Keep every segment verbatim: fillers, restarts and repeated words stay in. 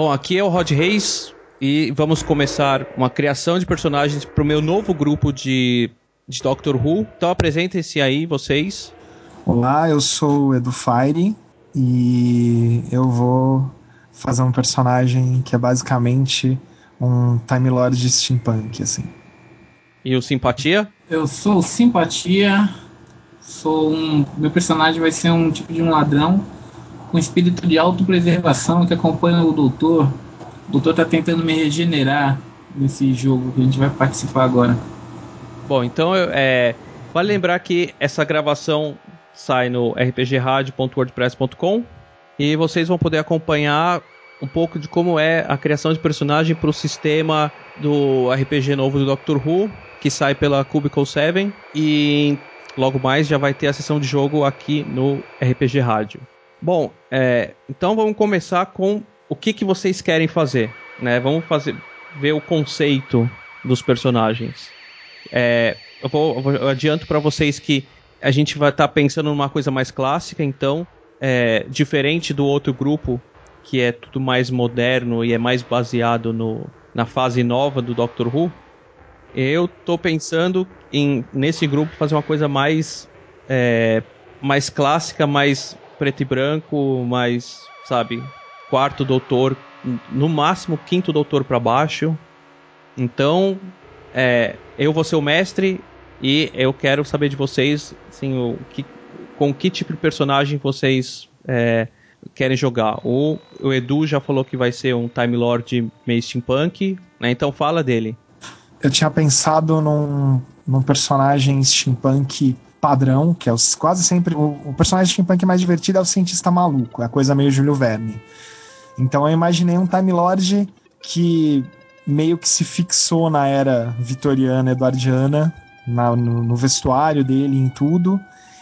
Bom, aqui é o Rod Reis e vamos começar uma criação de personagens para o meu novo grupo de, de Doctor Who. Então apresentem-se aí, vocês. Olá, eu sou o Edu Fire e eu vou fazer um personagem que é basicamente um Time Lord steampunk, assim. E o Simpatia? Eu sou o Simpatia, sou um... meu personagem vai ser um tipo de um ladrão com espírito de autopreservação que acompanha o doutor. O doutor tá tentando me regenerar nesse jogo que a gente vai participar agora. Bom, então é, vale lembrar que essa gravação sai no r p g radio ponto wordpress ponto com e vocês vão poder acompanhar um pouco de como é a criação de personagem para o sistema do R P G novo do Doctor Who, que sai pela Cubicle sete, e logo mais já vai ter a sessão de jogo aqui no R P G Rádio. Bom, é, então vamos começar com o que, que vocês querem fazer, né? Vamos fazer, ver o conceito dos personagens. É, eu, vou, eu, vou, eu adianto para vocês que a gente vai estar tá pensando numa coisa mais clássica, então, é, diferente do outro grupo, que é tudo mais moderno e é mais baseado no, na fase nova do Doctor Who, eu tô pensando em, nesse grupo, fazer uma coisa mais, é, mais clássica, mais preto e branco, mais, sabe, quarto doutor, no máximo quinto doutor para baixo. Então, é, eu vou ser o mestre e eu quero saber de vocês, assim, o que, com que tipo de personagem vocês é, querem jogar. O, o Edu já falou que vai ser um Time Lord meio steampunk, né? Então fala dele. Eu tinha pensado num, num personagem steampunk padrão, que é o, quase sempre o, o personagem steampunk mais divertido é o cientista maluco, é a coisa meio Júlio Verne. Então eu imaginei um Time Lord que meio que se fixou na era vitoriana, eduardiana, na, no, no vestuário dele, em tudo,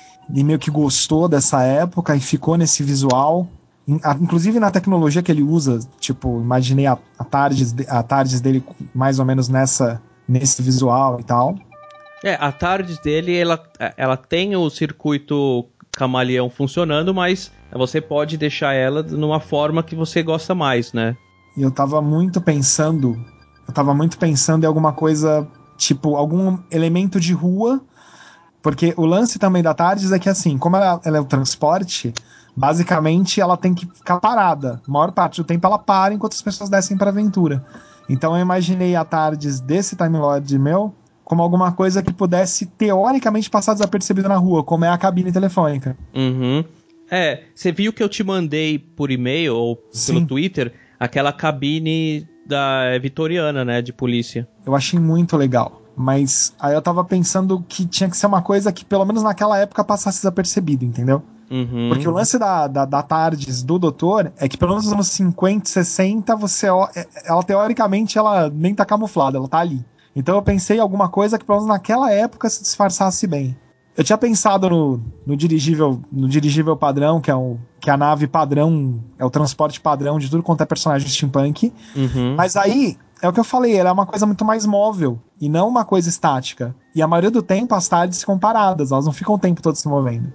e meio que gostou dessa época e ficou nesse visual, inclusive na tecnologia que ele usa. Tipo, imaginei a, a, tardes, a tardes dele mais ou menos nessa, nesse visual e tal. É, a tardes dele, ela, ela tem o circuito camaleão funcionando, mas você pode deixar ela numa forma que você gosta mais, né? E eu tava muito pensando, eu tava muito pensando em alguma coisa, tipo, algum elemento de rua, porque o lance também da Tardes é que, assim, como ela, ela é o transporte, basicamente ela tem que ficar parada. A maior parte do tempo ela para enquanto as pessoas descem pra aventura. Então eu imaginei a Tardes desse Time Lord meu como alguma coisa que pudesse, teoricamente, passar desapercebida na rua, como é a cabine telefônica. Uhum. É, você viu que eu te mandei por e-mail ou Sim. pelo Twitter aquela cabine da vitoriana, né, de polícia. Eu achei muito legal. Mas aí eu tava pensando que tinha que ser uma coisa que, pelo menos naquela época, passasse desapercebido, entendeu? Uhum. Porque o lance da, da, da Tardes do Doutor é que, pelo menos nos anos cinquenta, sessenta, você, ela teoricamente ela nem tá camuflada, ela tá ali. Então eu pensei em alguma coisa que, pelo menos naquela época, se disfarçasse bem. Eu tinha pensado no, no, dirigível, no dirigível padrão, que é, o, que é a nave padrão, é o transporte padrão de tudo quanto é personagem steampunk. Uhum. Mas aí, é o que eu falei, ela é uma coisa muito mais móvel e não uma coisa estática. E a maioria do tempo as tardes ficam paradas, elas não ficam o tempo todo se movendo.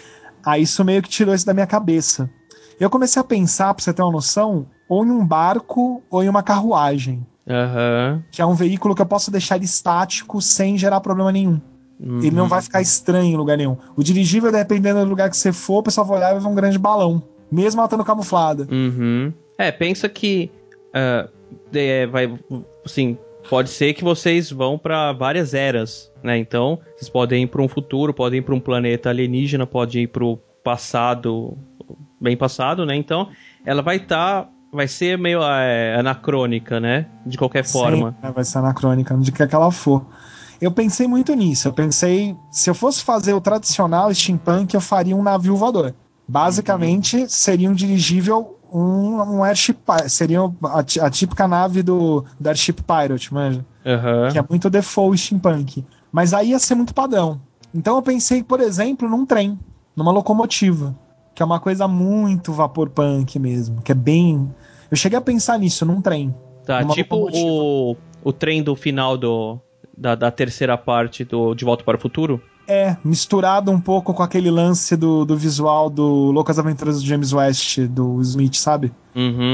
Aí isso meio que tirou isso da minha cabeça. Eu comecei a pensar, pra você ter uma noção, ou em um barco ou em uma carruagem. Uhum. Que é um veículo que eu posso deixar ele estático sem gerar problema nenhum. Uhum. Ele não vai ficar estranho em lugar nenhum. O dirigível, dependendo do lugar que você for, o pessoal vai olhar e vai ver um grande balão. Mesmo ela estando camuflada. Uhum. É, pensa que uh, é, vai, assim, pode ser que vocês vão para várias eras, né? Então, vocês podem ir para um futuro, podem ir para um planeta alienígena, podem ir para o passado, bem passado, né? Então, ela vai estar, tá, vai ser meio é, anacrônica, né? De qualquer Sim, forma. Vai ser anacrônica, de que ela for. Eu pensei muito nisso. Eu pensei, se eu fosse fazer o tradicional steampunk, eu faria um navio voador. Basicamente, uhum. seria um dirigível, um, um airship, seria a, a típica nave do, do Airship Pirate, manja? Uhum. Que é muito default steampunk. Mas aí ia ser muito padrão. Então eu pensei, por exemplo, num trem, numa locomotiva, que é uma coisa muito vapor punk mesmo, que é bem... Eu cheguei a pensar nisso, num trem. Tá, tipo o, o trem do final do, da, da terceira parte do De Volta para o Futuro? É, misturado um pouco com aquele lance do, do visual do Loucas Aventuras do James West, do Smith, sabe? Uhum.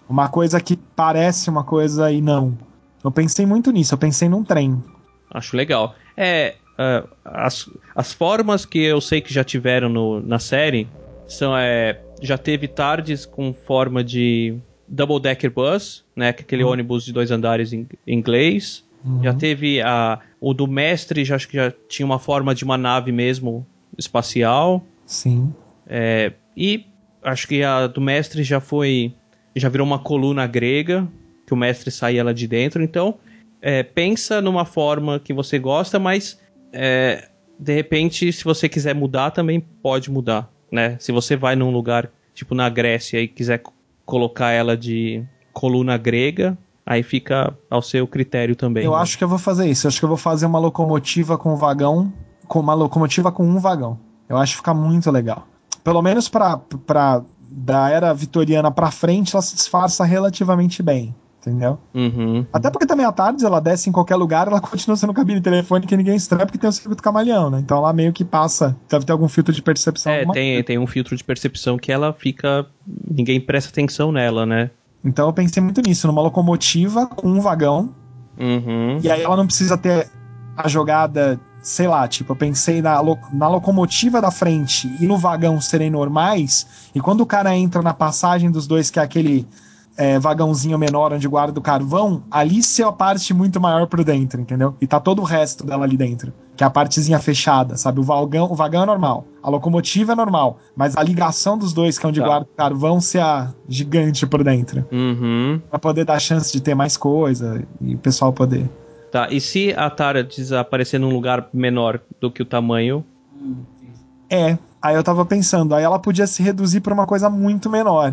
Uma coisa que parece uma coisa e não. Eu pensei muito nisso, eu pensei num trem. Acho legal. É, uh, as, as formas que eu sei que já tiveram no, na série são, é, já teve tardes com forma de double decker bus, né, que é aquele uhum. ônibus de dois andares em inglês. Uhum. Já teve a, o do mestre, já, acho que já tinha uma forma de uma nave mesmo espacial. Sim. É, e acho que a do mestre já foi, já virou uma coluna grega, que o mestre saía lá de dentro. Então, é, pensa numa forma que você gosta, mas é, de repente, se você quiser mudar, também pode mudar, né? Se você vai num lugar, tipo na Grécia, e quiser colocar ela de coluna grega, aí fica ao seu critério também. Eu né? acho que eu vou fazer isso. Eu acho que eu vou fazer uma locomotiva com vagão, com uma locomotiva com um vagão. Eu acho que fica muito legal. Pelo menos pra, pra da era vitoriana pra frente, ela se disfarça relativamente bem. Entendeu? Uhum. Até porque também à tarde ela desce em qualquer lugar, ela continua sendo cabine telefônica e ninguém estranha porque tem o circuito camaleão, né? Então ela meio que passa, deve ter algum filtro de percepção. É, tem, tem um filtro de percepção que ela fica... Ninguém presta atenção nela, né? Então eu pensei muito nisso, numa locomotiva com um vagão. Uhum. E aí ela não precisa ter a jogada, sei lá, tipo, eu pensei na, lo- na locomotiva da frente e no vagão serem normais, e quando o cara entra na passagem dos dois, que é aquele é, vagãozinho menor onde guarda o carvão, ali ser a parte muito maior por dentro, entendeu? E tá todo o resto dela ali dentro, que é a partezinha fechada, sabe? O vagão, o vagão é normal, a locomotiva é normal, mas a ligação dos dois, que é onde Tá. guarda o carvão, ser a gigante por dentro. Uhum. Pra poder dar chance de ter mais coisa e o pessoal poder... Tá, e se a Tara desaparecer num lugar menor do que o tamanho? É, aí eu tava pensando, aí ela podia se reduzir pra uma coisa muito menor.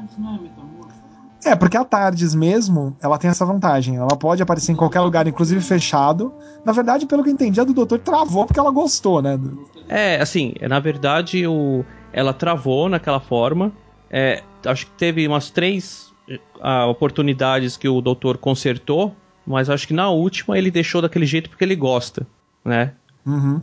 É, porque a Tardes mesmo, ela tem essa vantagem. Ela pode aparecer em qualquer lugar, inclusive fechado. Na verdade, pelo que eu entendi, a do Doutor travou porque ela gostou, né? É, assim, na verdade, o... ela travou naquela forma. É, acho que teve umas três uh, oportunidades que o Doutor consertou, mas acho que na última ele deixou daquele jeito porque ele gosta, né? Uhum.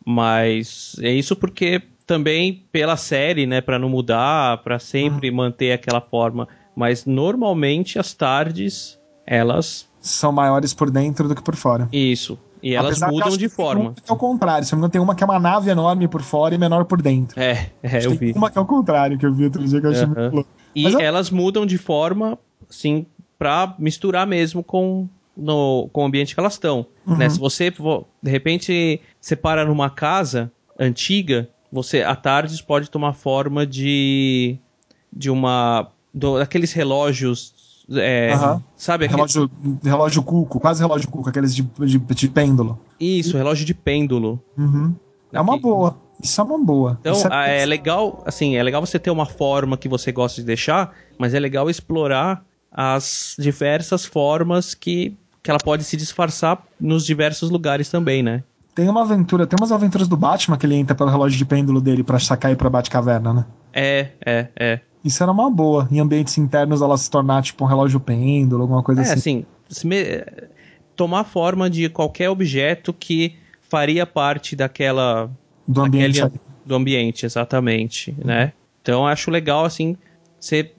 Mas é isso porque também pela série, né, pra não mudar, pra sempre uhum. manter aquela forma. Mas normalmente as tardes, elas... são maiores por dentro do que por fora. Isso. E elas Apesar mudam de forma. Tem uma que é o contrário. Se não me engano, tem uma que é uma nave enorme por fora e menor por dentro. É, é eu tem vi. uma que é o contrário, que eu vi outro dia, que eu achei uhum. muito louco. E Mas eu... elas mudam de forma, assim, pra misturar mesmo com, no, com o ambiente que elas estão. Uhum. Né? Se você, de repente, separa numa casa antiga, você, à tarde, pode tomar forma de... de uma... Do, daqueles relógios... É, uhum. Sabe? Relógio, aquele... relógio cuco, quase relógio cuco, aqueles de, de, de pêndulo. Isso, relógio de pêndulo. Uhum. É uma boa. Isso é uma boa. Então, é... é legal, assim, é legal você ter uma forma que você gosta de deixar, mas é legal explorar as diversas formas que, que ela pode se disfarçar nos diversos lugares também, né? Tem uma aventura, tem umas aventuras do Batman que ele entra pelo relógio de pêndulo dele pra sacar e ir pra Batcaverna, né? É, é, é. Isso era uma boa. Em ambientes internos ela se tornar tipo um relógio pêndulo, alguma coisa é, assim. assim, me... tomar forma de qualquer objeto que faria parte daquela... Do ambiente. Daquele... Do ambiente, exatamente, uhum. né? Então, eu acho legal, assim, você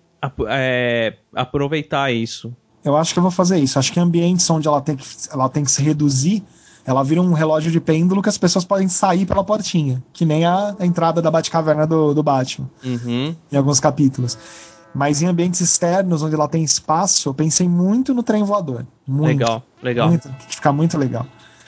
é, aproveitar isso. Eu acho que eu vou fazer isso. Acho que em ambientes onde ela tem que, ela tem que se reduzir, ela vira um relógio de pêndulo que as pessoas podem sair pela portinha. Que nem a, a entrada da Batcaverna do, do Batman. Uhum. Em alguns capítulos. Mas em ambientes externos, onde ela tem espaço, eu pensei muito no trem voador. Muito. Legal, legal. Muito, que fica muito legal.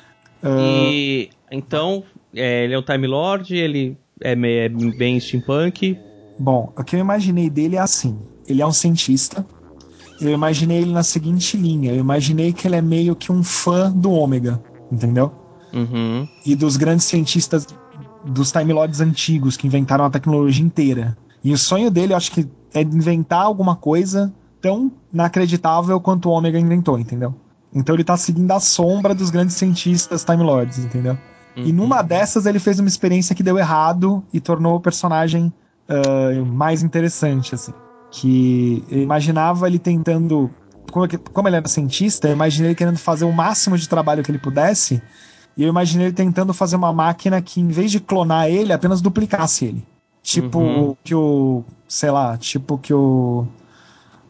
E uh... então, é, ele é um Time Lord, ele é, é bem steampunk. Bom, o que eu imaginei dele é assim. Ele é um cientista. Eu imaginei ele na seguinte linha. Eu imaginei que ele é meio que um fã do Ômega, entendeu? Uhum. E dos grandes cientistas dos Time Lords antigos que inventaram a tecnologia inteira. E o sonho dele, eu acho que é inventar alguma coisa tão inacreditável quanto o Ômega inventou, entendeu? Então ele tá seguindo a sombra dos grandes cientistas Time Lords, entendeu? Uhum. E numa dessas ele fez uma experiência que deu errado e tornou o personagem uh, mais interessante, assim. Que eu imaginava ele tentando... Como, como ele era cientista, eu imaginei ele querendo fazer o máximo de trabalho que ele pudesse, e eu imaginei ele tentando fazer uma máquina que, em vez de clonar ele, apenas duplicasse ele. Tipo uhum. que o... Sei lá, tipo que o...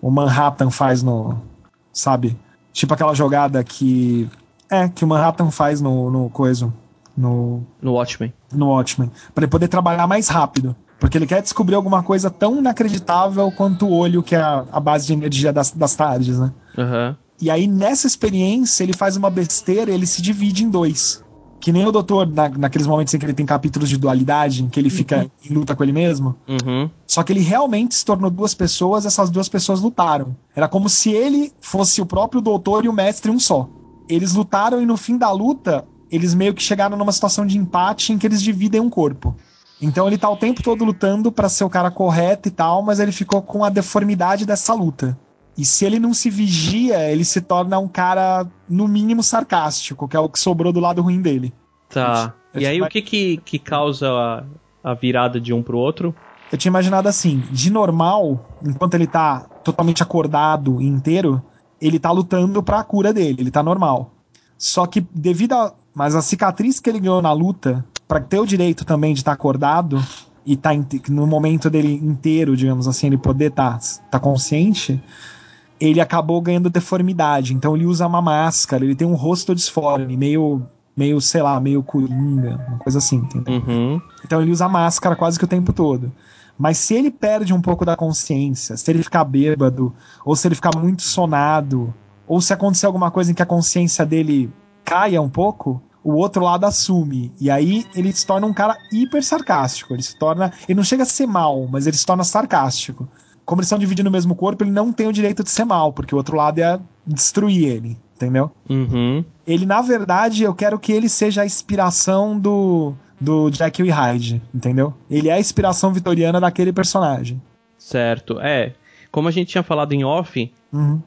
o Manhattan faz no... Sabe? Tipo aquela jogada que... É, que o Manhattan faz no, no coisa... No, no Watchmen. No Watchmen. Pra ele poder trabalhar mais rápido. Porque ele quer descobrir alguma coisa tão inacreditável quanto o olho, que é a, a base de energia das, das tardes, né? Uhum. E aí, nessa experiência, ele faz uma besteira e ele se divide em dois. Que nem o doutor, na, naqueles momentos em que ele tem capítulos de dualidade, em que ele fica uhum. em luta com ele mesmo. Uhum. Só que ele realmente se tornou duas pessoas, essas duas pessoas lutaram. Era como se ele fosse o próprio doutor e o mestre um só. Eles lutaram e no fim da luta, eles meio que chegaram numa situação de empate em que eles dividem um corpo. Então ele tá o tempo todo lutando pra ser o cara correto e tal, mas ele ficou com a deformidade dessa luta. E se ele não se vigia, ele se torna um cara, no mínimo, sarcástico, que é o que sobrou do lado ruim dele. Tá. Eu, eu e aí tinha... o que, que que causa a, a virada de um pro outro? Eu tinha imaginado assim, de normal, enquanto ele tá totalmente acordado e inteiro, ele tá lutando pra cura dele, ele tá normal. Só que devido a... Mas a cicatriz que ele ganhou na luta, pra ter o direito também de estar tá acordado e tá no momento dele inteiro, digamos assim, ele poder estar tá, tá consciente, ele acabou ganhando deformidade. Então ele usa uma máscara, ele tem um rosto disforme, meio, meio sei lá, meio coringa, uma coisa assim, entendeu? Uhum. Então ele usa máscara quase que o tempo todo. Mas se ele perde um pouco da consciência, se ele ficar bêbado, ou se ele ficar muito sonado, ou se acontecer alguma coisa em que a consciência dele caia um pouco, o outro lado assume. E aí ele se torna um cara hiper sarcástico. Ele se torna. Ele não chega a ser mal, mas ele se torna sarcástico. Como eles estão dividindo o mesmo corpo, ele não tem o direito de ser mal, porque o outro lado ia destruir ele, entendeu? Uhum. Ele, na verdade, eu quero que ele seja a inspiração do, do Jekyll e Hyde, entendeu? Ele é a inspiração vitoriana daquele personagem. Certo. É, como a gente tinha falado em off, uhum.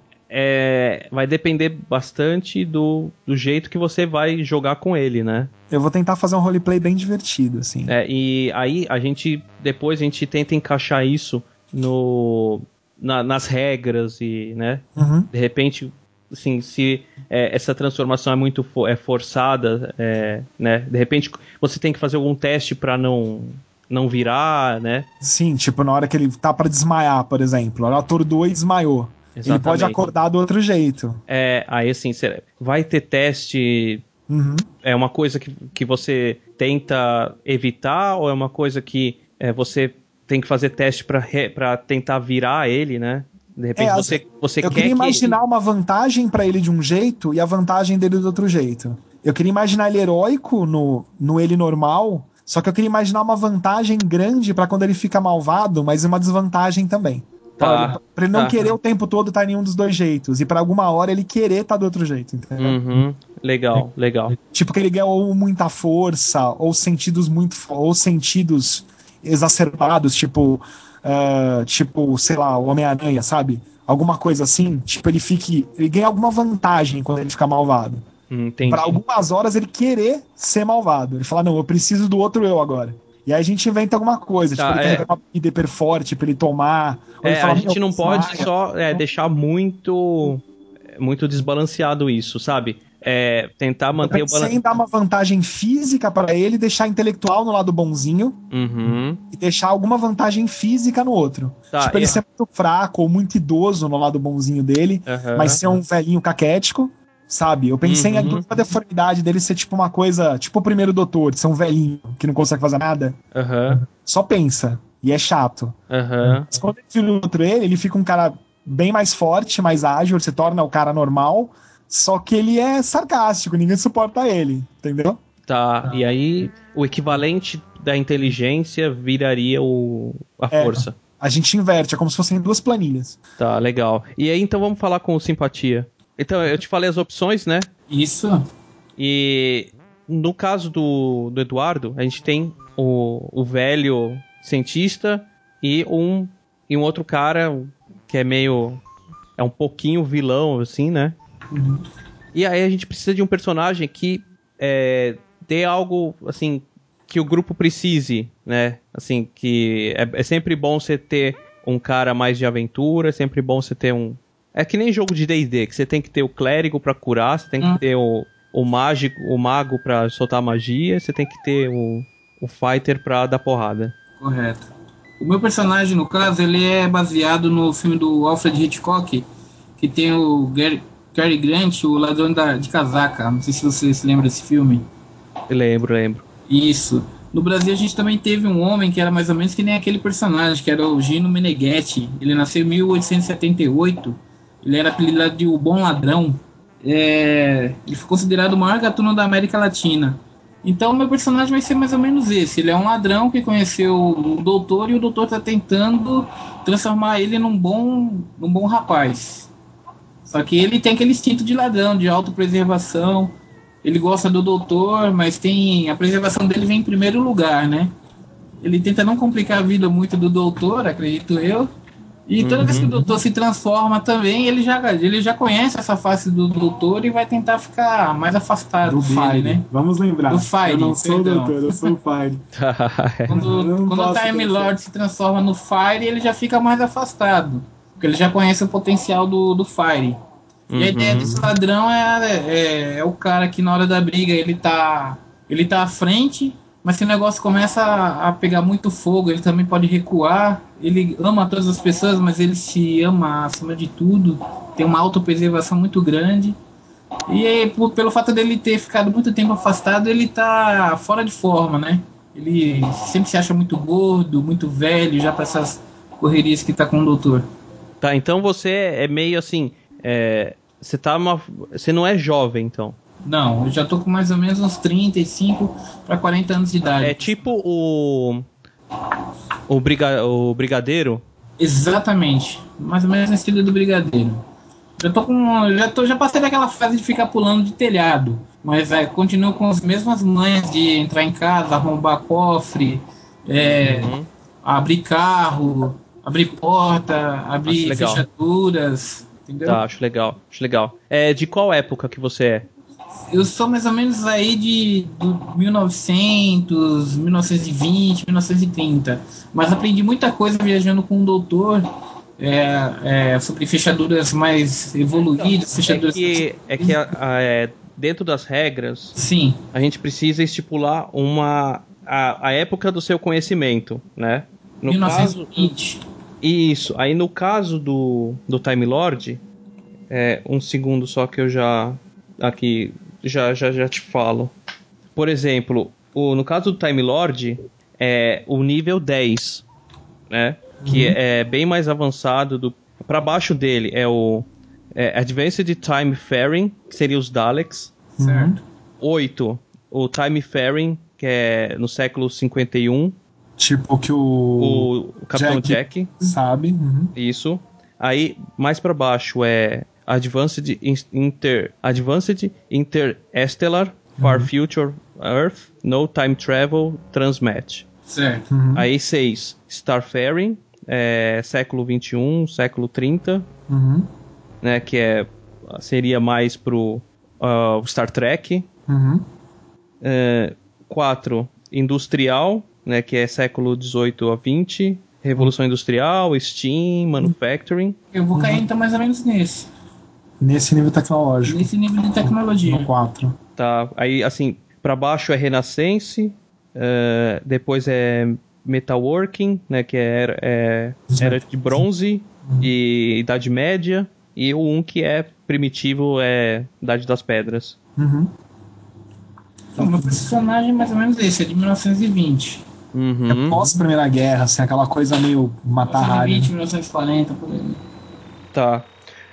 é, vai depender bastante do, do jeito que você vai jogar com ele, né? Eu vou tentar fazer um roleplay bem divertido, assim. É, e aí a gente, depois a gente tenta encaixar isso no, na, nas regras e, né? Uhum. De repente, assim, se é, essa transformação é muito for, é forçada, é, né? De repente você tem que fazer algum teste pra não, não virar, né? Sim, tipo na hora que ele tá pra desmaiar, por exemplo. Ela atordoou e desmaiou. Exatamente. Ele pode acordar do outro jeito. É, aí assim, vai ter teste... Uhum. É uma coisa que, que você tenta evitar ou é uma coisa que é, você tem que fazer teste pra tentar virar ele, né? De repente é, você, você eu quer queria imaginar que... uma vantagem pra ele de um jeito e a vantagem dele do outro jeito. Eu queria imaginar ele heróico no, no ele normal, só que eu queria imaginar uma vantagem grande pra quando ele fica malvado, mas uma desvantagem também. Tá, pra, pra ele não tá. querer o tempo todo estar em nenhum dos dois jeitos e pra alguma hora ele querer estar do outro jeito, entendeu? Uhum. Legal, legal. Tipo que ele ganha ou muita força ou sentidos muito ou sentidos exacerbados, tipo uh, tipo, sei lá, o Homem-Aranha, sabe? Alguma coisa assim, tipo ele fique, ele ganha alguma vantagem quando ele fica malvado. Entendi. Pra algumas horas ele querer ser malvado. Ele fala, não, eu preciso do outro eu agora. E aí a gente inventa alguma coisa, Tá, tipo, ele é... carrega uma bebida hiper forte pra ele tomar. Ou É, ele fala, a gente não pode desmaia. só é, deixar muito muito desbalanceado isso, sabe? É, tentar manter Eu o pensei balanço. em dar uma vantagem física pra ele, deixar intelectual no lado bonzinho. Uhum. E deixar alguma vantagem física no outro. Tá, tipo, ele é... ser muito fraco ou muito idoso no lado bonzinho dele, Uhum. mas ser um velhinho caquético, sabe? Eu pensei Uhum. em alguma deformidade dele ser tipo uma coisa, tipo o primeiro doutor, de ser um velhinho que não consegue fazer nada. Uhum. Só pensa. E é chato. Uhum. Mas quando ele vira o outro ele, ele fica um cara bem mais forte, mais ágil, ele se torna o cara normal, só que ele é sarcástico, ninguém suporta ele, entendeu? Tá, e aí o equivalente da inteligência viraria o, a É, força. a gente inverte, é como se fossem duas planilhas. Tá, legal. E aí então vamos falar com o simpatia. Então, eu te falei as opções, né? Isso. E no caso do, do Eduardo, a gente tem o, o velho cientista e um, e um outro cara que é meio... É um pouquinho vilão, assim, né? Uhum. E aí a gente precisa de um personagem que é, dê algo, assim, que o grupo precise, né? Assim, que é, é sempre bom você ter um cara mais de aventura, é sempre bom você ter um... É que nem jogo de D e D, que você tem que ter o clérigo pra curar, você tem que Hum. ter o, o mágico, o mago pra soltar magia, você tem que ter o, o fighter pra dar porrada. Correto. O meu personagem, no caso, ele é baseado no filme do Alfred Hitchcock, que tem o Gary, Cary Grant, o ladrão da, de casaca. Não sei se você se lembra desse filme. Eu lembro, lembro. Isso. No Brasil a gente também teve um homem que era mais ou menos que nem aquele personagem, que era o Gino Meneghetti. Ele nasceu em mil oitocentos e setenta e oito. Ele era apelidado de O Bom Ladrão. É... Ele foi considerado o maior gatuno da América Latina. Então o meu personagem vai ser mais ou menos esse. Ele é um ladrão que conheceu o doutor e o doutor está tentando transformar ele num bom, num bom rapaz. Só que ele tem aquele instinto de ladrão, de autopreservação. Ele gosta do doutor, mas tem a preservação dele vem em primeiro lugar, né? Ele tenta não complicar a vida muito do doutor, acredito eu. E toda uhum. vez que o doutor se transforma também, ele já, ele já conhece essa face do doutor e vai tentar ficar mais afastado do dele, Fire, né? Vamos lembrar. Do Fire, eu não sou o perdão. doutor, eu sou o Fire. Quando, quando o Time Lord se transforma no Fire, ele já fica mais afastado. Porque ele já conhece o potencial do, do Fire. E a ideia desse ladrão é, é, é o cara que na hora da briga ele tá, ele tá à frente, mas se o negócio começa a, a pegar muito fogo, ele também pode recuar. Ele ama todas as pessoas, mas ele se ama acima de tudo. Tem uma autopreservação muito grande. E aí, por, pelo fato dele ter ficado muito tempo afastado, ele tá fora de forma, né? Ele sempre se acha muito gordo, muito velho, já para essas correrias que tá com o doutor. Tá, então você é meio assim... É, você tá uma, você não é jovem, então? Não, eu já tô com mais ou menos uns trinta e cinco para quarenta anos de idade. É tipo o o, briga, o brigadeiro? Exatamente, mais ou menos no estilo do brigadeiro. Já tô com, já tô, já passei daquela fase de ficar pulando de telhado, mas é, continuo com as mesmas manhas de entrar em casa, arrombar cofre, é, uhum. abrir carro, abrir porta, abrir fechaduras. Entendeu? Tá, acho legal, acho legal. É, de qual época que você é? Eu sou mais ou menos aí de do mil e novecentos, mil novecentos e vinte, mil novecentos e trinta. Mas aprendi muita coisa viajando com um doutor é, é, sobre fechaduras mais evoluídas. Então, fechaduras é que, é que a, a, é, dentro das regras, sim, a gente precisa estipular uma a, a época do seu conhecimento, né? No mil novecentos e vinte. Caso, isso. Aí no caso do, do Time Lord, é, um segundo só que eu já aqui já, já, já te falo. Por exemplo, o, no caso do Time Lord, é o nível dez, né? Uhum. Que é, é bem mais avançado. Do, para baixo dele é o é, Advanced Time Faring, que seria os Daleks. Certo. oito, o Time Faring, que é no século cinquenta e um. Tipo que o... O, o Capitão Jack, Jack sabe. Uhum. Isso. Aí, mais pra baixo é Advanced Inter... Advanced Interstellar Far uhum. Future Earth No Time Travel Transmat. Certo. Uhum. Aí, seis, Starfaring, é, século vinte e um, século trinta. Uhum. Né, que é, seria mais pro uh, Star Trek. Uhum. É, quatro, Industrial, né, que é século dezoito a vinte, Revolução Industrial, Steam, Manufacturing. Eu vou cair então mais ou menos nesse. Nesse nível tecnológico. Nesse nível de tecnologia. No quatro. Tá, aí assim, pra baixo é Renascense, uh, depois é Metalworking, né, que é, é Era de Bronze uhum. e Idade Média, e o um que é primitivo é Idade das Pedras. Uhum. Então, meu personagem é mais ou menos esse, é de mil novecentos e vinte. Uhum. É pós-Primeira Guerra, assim, aquela coisa meio matar rádio. mil novecentos e vinte, mil novecentos e quarenta, por aí. Tá.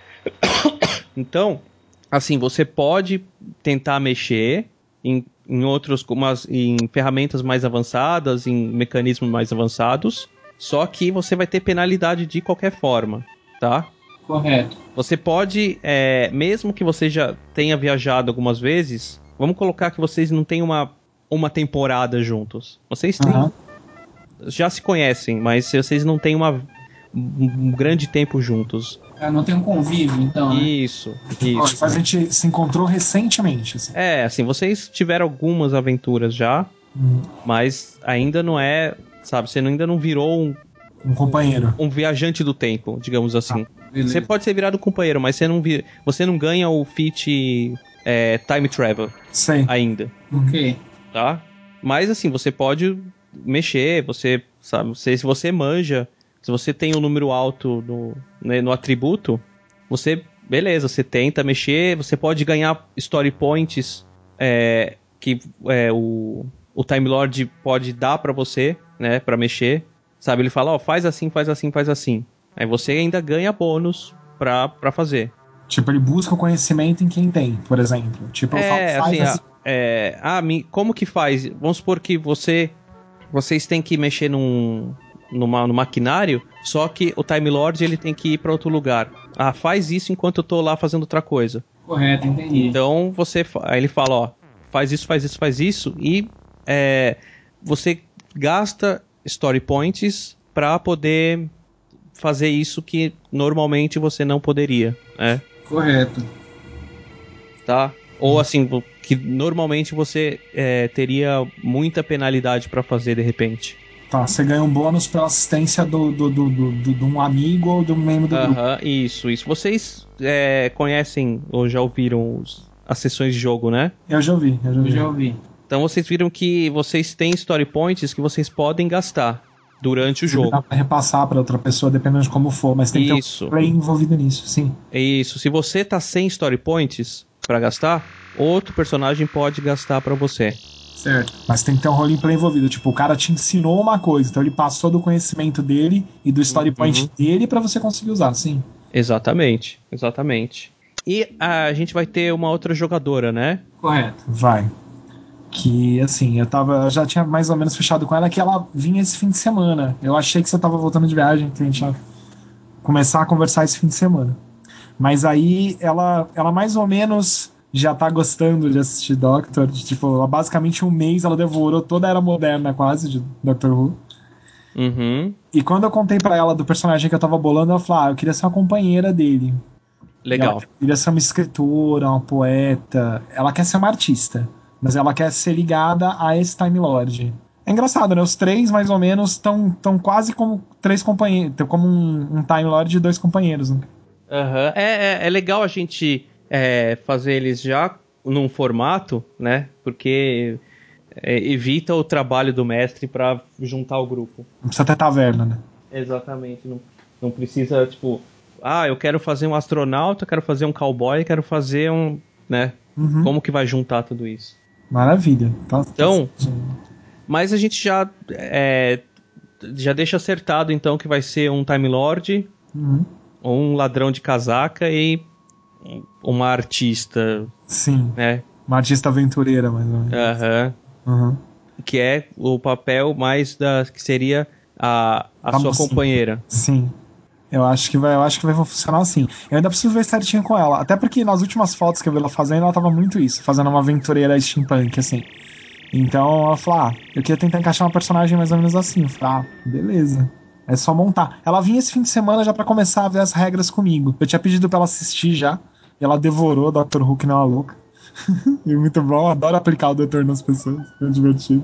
Então, assim, você pode tentar mexer em, em outros, como as, em ferramentas mais avançadas, em mecanismos mais avançados, só que você vai ter penalidade de qualquer forma, tá? Correto. Você pode, é, mesmo que você já tenha viajado algumas vezes, vamos colocar que vocês não têm uma, uma temporada juntos. Vocês têm, uhum. já se conhecem, mas vocês não têm uma, um grande tempo juntos. Ah, não tem um convívio, então, né? Isso, isso. Mas a gente se encontrou recentemente. Assim. É, assim, vocês tiveram algumas aventuras já, hum. mas ainda não é, sabe, você ainda não virou um... Um companheiro. Um viajante do tempo, digamos assim. Ah, você pode ser virado companheiro, mas você não, vir, você não ganha o feat é, Time Travel Sim. ainda. Ok. Tá? Mas assim, você pode mexer, você sabe? Você, se você manja, se você tem um número alto no, né, no atributo, você, beleza, você tenta mexer, você pode ganhar story points é, que é, o, o Time Lord pode dar pra você, né, pra mexer, sabe? Ele fala, ó, faz assim, faz assim, faz assim. Aí você ainda ganha bônus pra, pra fazer. Tipo, ele busca o conhecimento em quem tem, por exemplo. Tipo, eu falo, É, faz assim, assim. a, é, ah, me, como que faz? Vamos supor que você, vocês têm que mexer num, numa, no maquinário, só que o Time Lord ele tem que ir pra outro lugar. Ah, faz isso enquanto eu tô lá fazendo outra coisa. Correto, entendi. Então, você, aí ele fala, ó, faz isso, faz isso, faz isso, e é, você gasta story points pra poder fazer isso que normalmente você não poderia, né? Correto. Tá? Ou assim, que normalmente você é, teria muita penalidade pra fazer de repente. Tá, você ganha um bônus pela assistência do, do, do, do, do- de um amigo ou de um membro do grupo. Aham, isso, isso. Vocês é, conhecem ou já ouviram os- as sessões de jogo, né? Eu já ouvi, eu já Eu ouvi. já ouvi. Então vocês viram que vocês têm story points que vocês podem gastar durante o jogo. Dá pra repassar pra outra pessoa, dependendo de como for, mas tem que ter Isso. um play envolvido nisso, sim. Isso. Se você tá sem story points pra gastar, outro personagem pode gastar pra você. Certo. Mas tem que ter um roleplay envolvido. Tipo, o cara te ensinou uma coisa, então ele passou do conhecimento dele e do story point Uhum. dele pra você conseguir usar, sim. Exatamente, exatamente. E a gente vai ter uma outra jogadora, né? Correto. Vai. Que, assim, eu tava. Eu já tinha mais ou menos fechado com ela que ela vinha esse fim de semana. Eu achei que você tava voltando de viagem, que a gente ia começar a conversar esse fim de semana. Mas aí ela, ela mais ou menos já tá gostando de assistir Doctor. De, tipo, ela, basicamente um mês ela devorou toda a era moderna quase de Doctor Who. Uhum. E quando eu contei pra ela do personagem que eu tava bolando, ela falou: ah, eu queria ser uma companheira dele. E ela Legal. queria ser uma escritora, uma poeta. Ela quer ser uma artista, mas ela quer ser ligada a esse Time Lord. É engraçado, né? Os três, mais ou menos, estão tão quase como três companheiros. Como um, um Time Lord e dois companheiros. Né? Aham. É, é, é legal a gente é, fazer eles já num formato, né? Porque é, evita o trabalho do mestre pra juntar o grupo. Não precisa ter taverna, né? Exatamente. Não, não precisa, tipo, ah, eu quero fazer um astronauta, eu quero fazer um cowboy, eu quero fazer um. Né? Uhum. Como que vai juntar tudo isso? Maravilha. Tá, Então, tá... mas a gente já é, já deixa acertado então que vai ser um Time Lord, Uhum. um ladrão de casaca e uma artista, Sim. né? Uma artista aventureira, mais ou menos. Aham. Uhum. Que é o papel mais da que seria a, a Tá sua bom, sim. companheira. Sim. Eu acho que vai, eu acho que vai funcionar assim. Eu ainda preciso ver certinho com ela. Até porque nas últimas fotos que eu vi ela fazendo, ela tava muito isso, fazendo uma aventureira steampunk, assim. Então ela falou: ah, eu queria tentar encaixar uma personagem mais ou menos assim. Eu falei, ah, beleza. É só montar. Ela vinha esse fim de semana já pra começar a ver as regras comigo. Eu tinha pedido pra ela assistir já. E ela devorou doutor Who que não é uma louca. E muito bom, eu adoro aplicar o doutor nas pessoas. É divertido.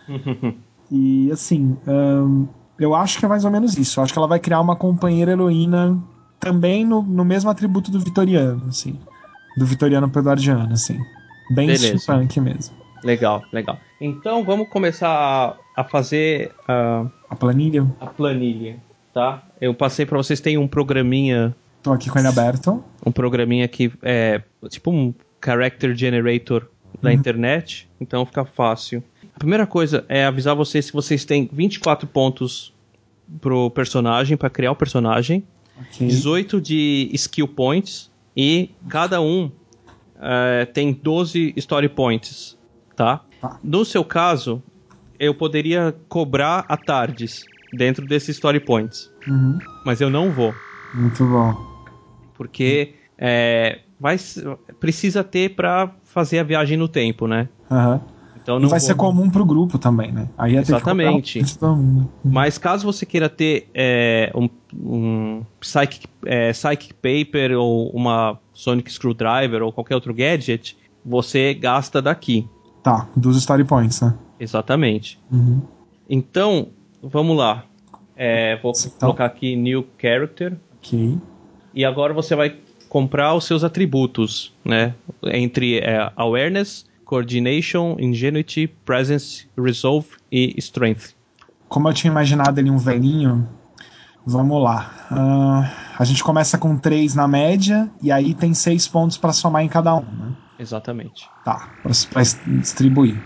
E assim, hum, eu acho que é mais ou menos isso. Eu acho que ela vai criar uma companheira heroína também no, no mesmo atributo do Vitoriano, assim. Do Vitoriano pro Eduardiano, assim. Bem Beleza. steampunk mesmo. Legal, legal. Então vamos começar a, a fazer a, A planilha, a planilha, tá? Eu passei pra vocês, tem um programinha, tô aqui com ele aberto. um programinha que é tipo um character generator da Uhum. internet, então fica fácil. A primeira coisa é avisar vocês que vocês têm vinte e quatro pontos pro personagem, pra criar o personagem, Ok. dezoito de skill points e cada um é, tem doze story points, tá? Tá. No seu caso, eu poderia cobrar a tardes dentro desses story points, Uhum. mas eu não vou, Muito bom. porque é, vai, precisa ter pra fazer a viagem no tempo, né? Aham. Então E não vai vou. ser comum pro grupo também, né? Aí ia ter Exatamente. que comprar um de todo mundo. Mas caso você queira ter é, um, um psychic, é, psychic Paper ou uma Sonic Screwdriver ou qualquer outro gadget, você gasta daqui. Tá, dos story points, né? Exatamente. Uhum. Então, vamos lá. É, vou Então. colocar aqui New Character. Ok. E agora você vai comprar os seus atributos, né? Entre é, Awareness, Coordination, Ingenuity, Presence, Resolve e Strength. como eu tinha imaginado ele um velhinho, vamos lá. Uh, a gente começa com três na média, e aí tem seis pontos pra somar em cada um, né? Exatamente. Tá, pra, pra distribuir.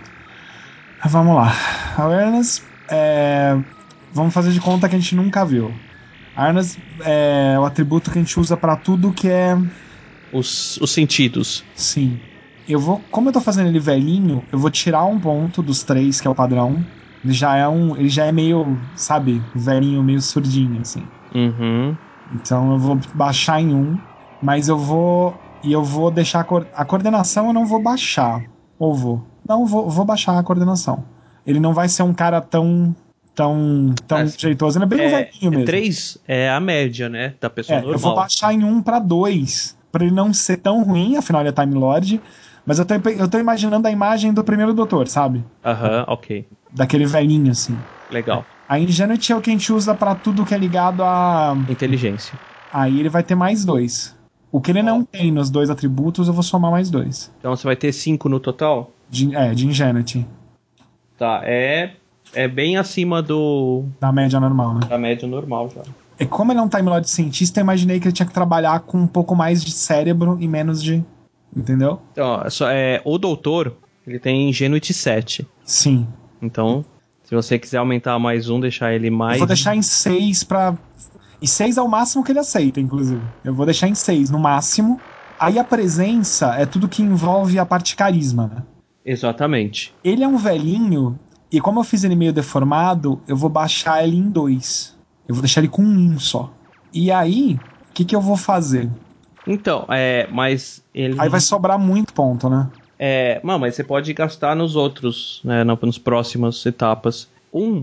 Vamos lá. Awareness, é, vamos fazer de conta que a gente nunca viu. Awareness é o atributo que a gente usa pra tudo que é... Os, os sentidos. Sim. Eu vou, como eu tô fazendo ele velhinho, eu vou tirar um ponto dos três, que é o padrão. Ele já é um, ele já é meio, sabe, velhinho, meio surdinho, assim. Uhum. Então eu vou baixar em um, mas eu vou, e eu vou deixar a, co- a coordenação eu não vou baixar, ou vou? Não, vou, vou baixar a coordenação. Ele não vai ser um cara tão, tão, tão Ah, jeitoso. Ele é bem um É, velhinho é mesmo. três é a média, né? Da pessoa É, eu vou normal. baixar em um pra dois, pra ele não ser tão ruim, afinal ele é Time Lord. Mas eu tô, eu tô imaginando a imagem do primeiro doutor, sabe? Aham, ok. Daquele velhinho, assim. Legal. A Ingenuity é o que a gente usa pra tudo que é ligado a... Inteligência. Aí ele vai ter mais dois. O que ele não Ó. tem nos dois atributos, eu vou somar mais dois. Então você vai ter cinco no total? De, é, de Ingenuity. Tá, é, é bem acima do Da média normal, né? da média normal já. E como ele é um Time Lord cientista, eu imaginei que ele tinha que trabalhar com um pouco mais de cérebro e menos de... Entendeu? Então, ó, só, é, o doutor, ele tem Ingenuity sete. Sim. Então, se você quiser aumentar mais um, deixar ele mais... Eu vou deixar em seis pra... E seis é o máximo que ele aceita, inclusive. Eu vou deixar em seis, no máximo. Aí a presença é tudo que envolve a parte carisma, né? Exatamente. Ele é um velhinho, e como eu fiz ele meio deformado, eu vou baixar ele em dois. Eu vou deixar ele com um só. E aí, o que, que eu vou fazer? Então, é, mas ele... Aí vai sobrar muito ponto, né? É, não, mas você pode gastar nos outros, né, no- nos próximas etapas. Um,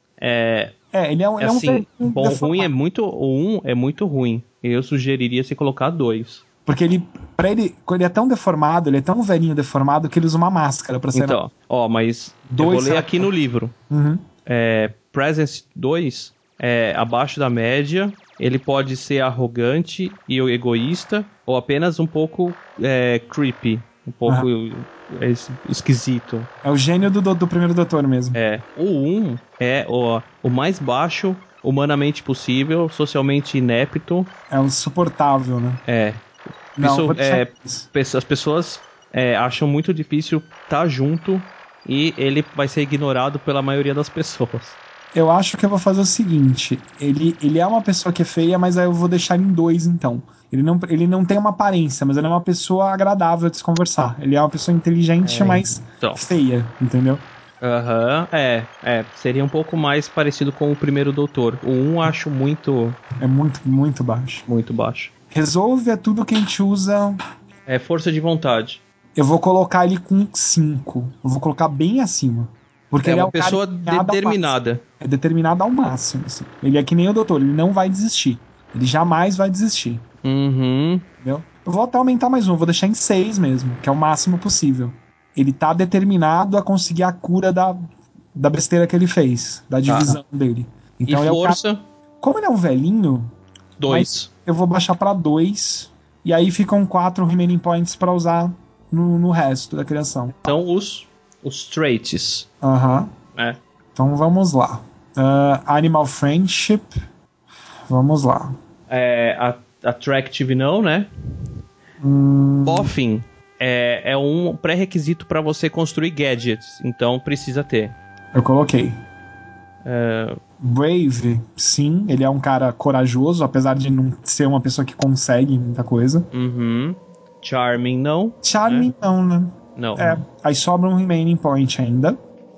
é, É, ele é um, é ele é um assim, velhinho bom, deformado. ruim é muito... O um é muito ruim. Eu sugeriria você colocar dois. Porque ele, pra ele, ele é tão deformado, ele é tão velhinho deformado que ele usa uma máscara pra ser. Então, ó, mas eu Dois vou ler será aqui que- no livro. Uhum. É, Presence dois é abaixo da média. Ele pode ser arrogante e egoísta, ou apenas um pouco é, creepy, um pouco é, es- esquisito. É o gênio do, do, do primeiro doutor mesmo. É, o um é o, o mais baixo humanamente possível, socialmente inepto. É o suportável, né? É, Não, isso vou deixar é, isso. pe- as pessoas é, acham muito difícil estar junto e ele vai ser ignorado pela maioria das pessoas. Eu acho que eu vou fazer o seguinte: ele, ele é uma pessoa que é feia, mas aí eu vou deixar ele em dois, então. Ele não, ele não tem uma aparência, mas ele é uma pessoa agradável de se conversar. Ele é uma pessoa inteligente, É, mas então. feia, entendeu? Aham, é, é, seria um pouco mais parecido com o primeiro doutor. O um acho muito, É muito, muito baixo. muito baixo. Resolve é tudo que a gente usa. É força de vontade. Eu vou colocar ele com cinco. Eu vou colocar bem acima. Porque É ele é uma um cara pessoa empenhado ao determinada. máximo. É determinado ao máximo. Assim. Ele é que nem o doutor, ele não vai desistir. Ele jamais vai desistir. Uhum. Entendeu? Eu vou até aumentar mais um, vou deixar em seis mesmo, que é o máximo possível. Ele tá determinado a conseguir a cura da, da besteira que ele fez, da divisão dele. Então E ele é o cara. força, Como ele é um velhinho, dois. eu vou baixar pra dois. E aí ficam quatro remaining points pra usar no, no resto da criação. Então os, os traits. Aham. É. Então vamos lá. Uh, Animal Friendship. Vamos lá. É, a- attractive não, né? Hum, Boffin é, é um pré-requisito para você construir gadgets, então precisa ter. eu coloquei. É, Brave, sim, ele é um cara corajoso, apesar de não ser uma pessoa que consegue muita coisa. uhum. Charming não. Charming, né? não, né? Não. É, aí sobra um remaining point ainda.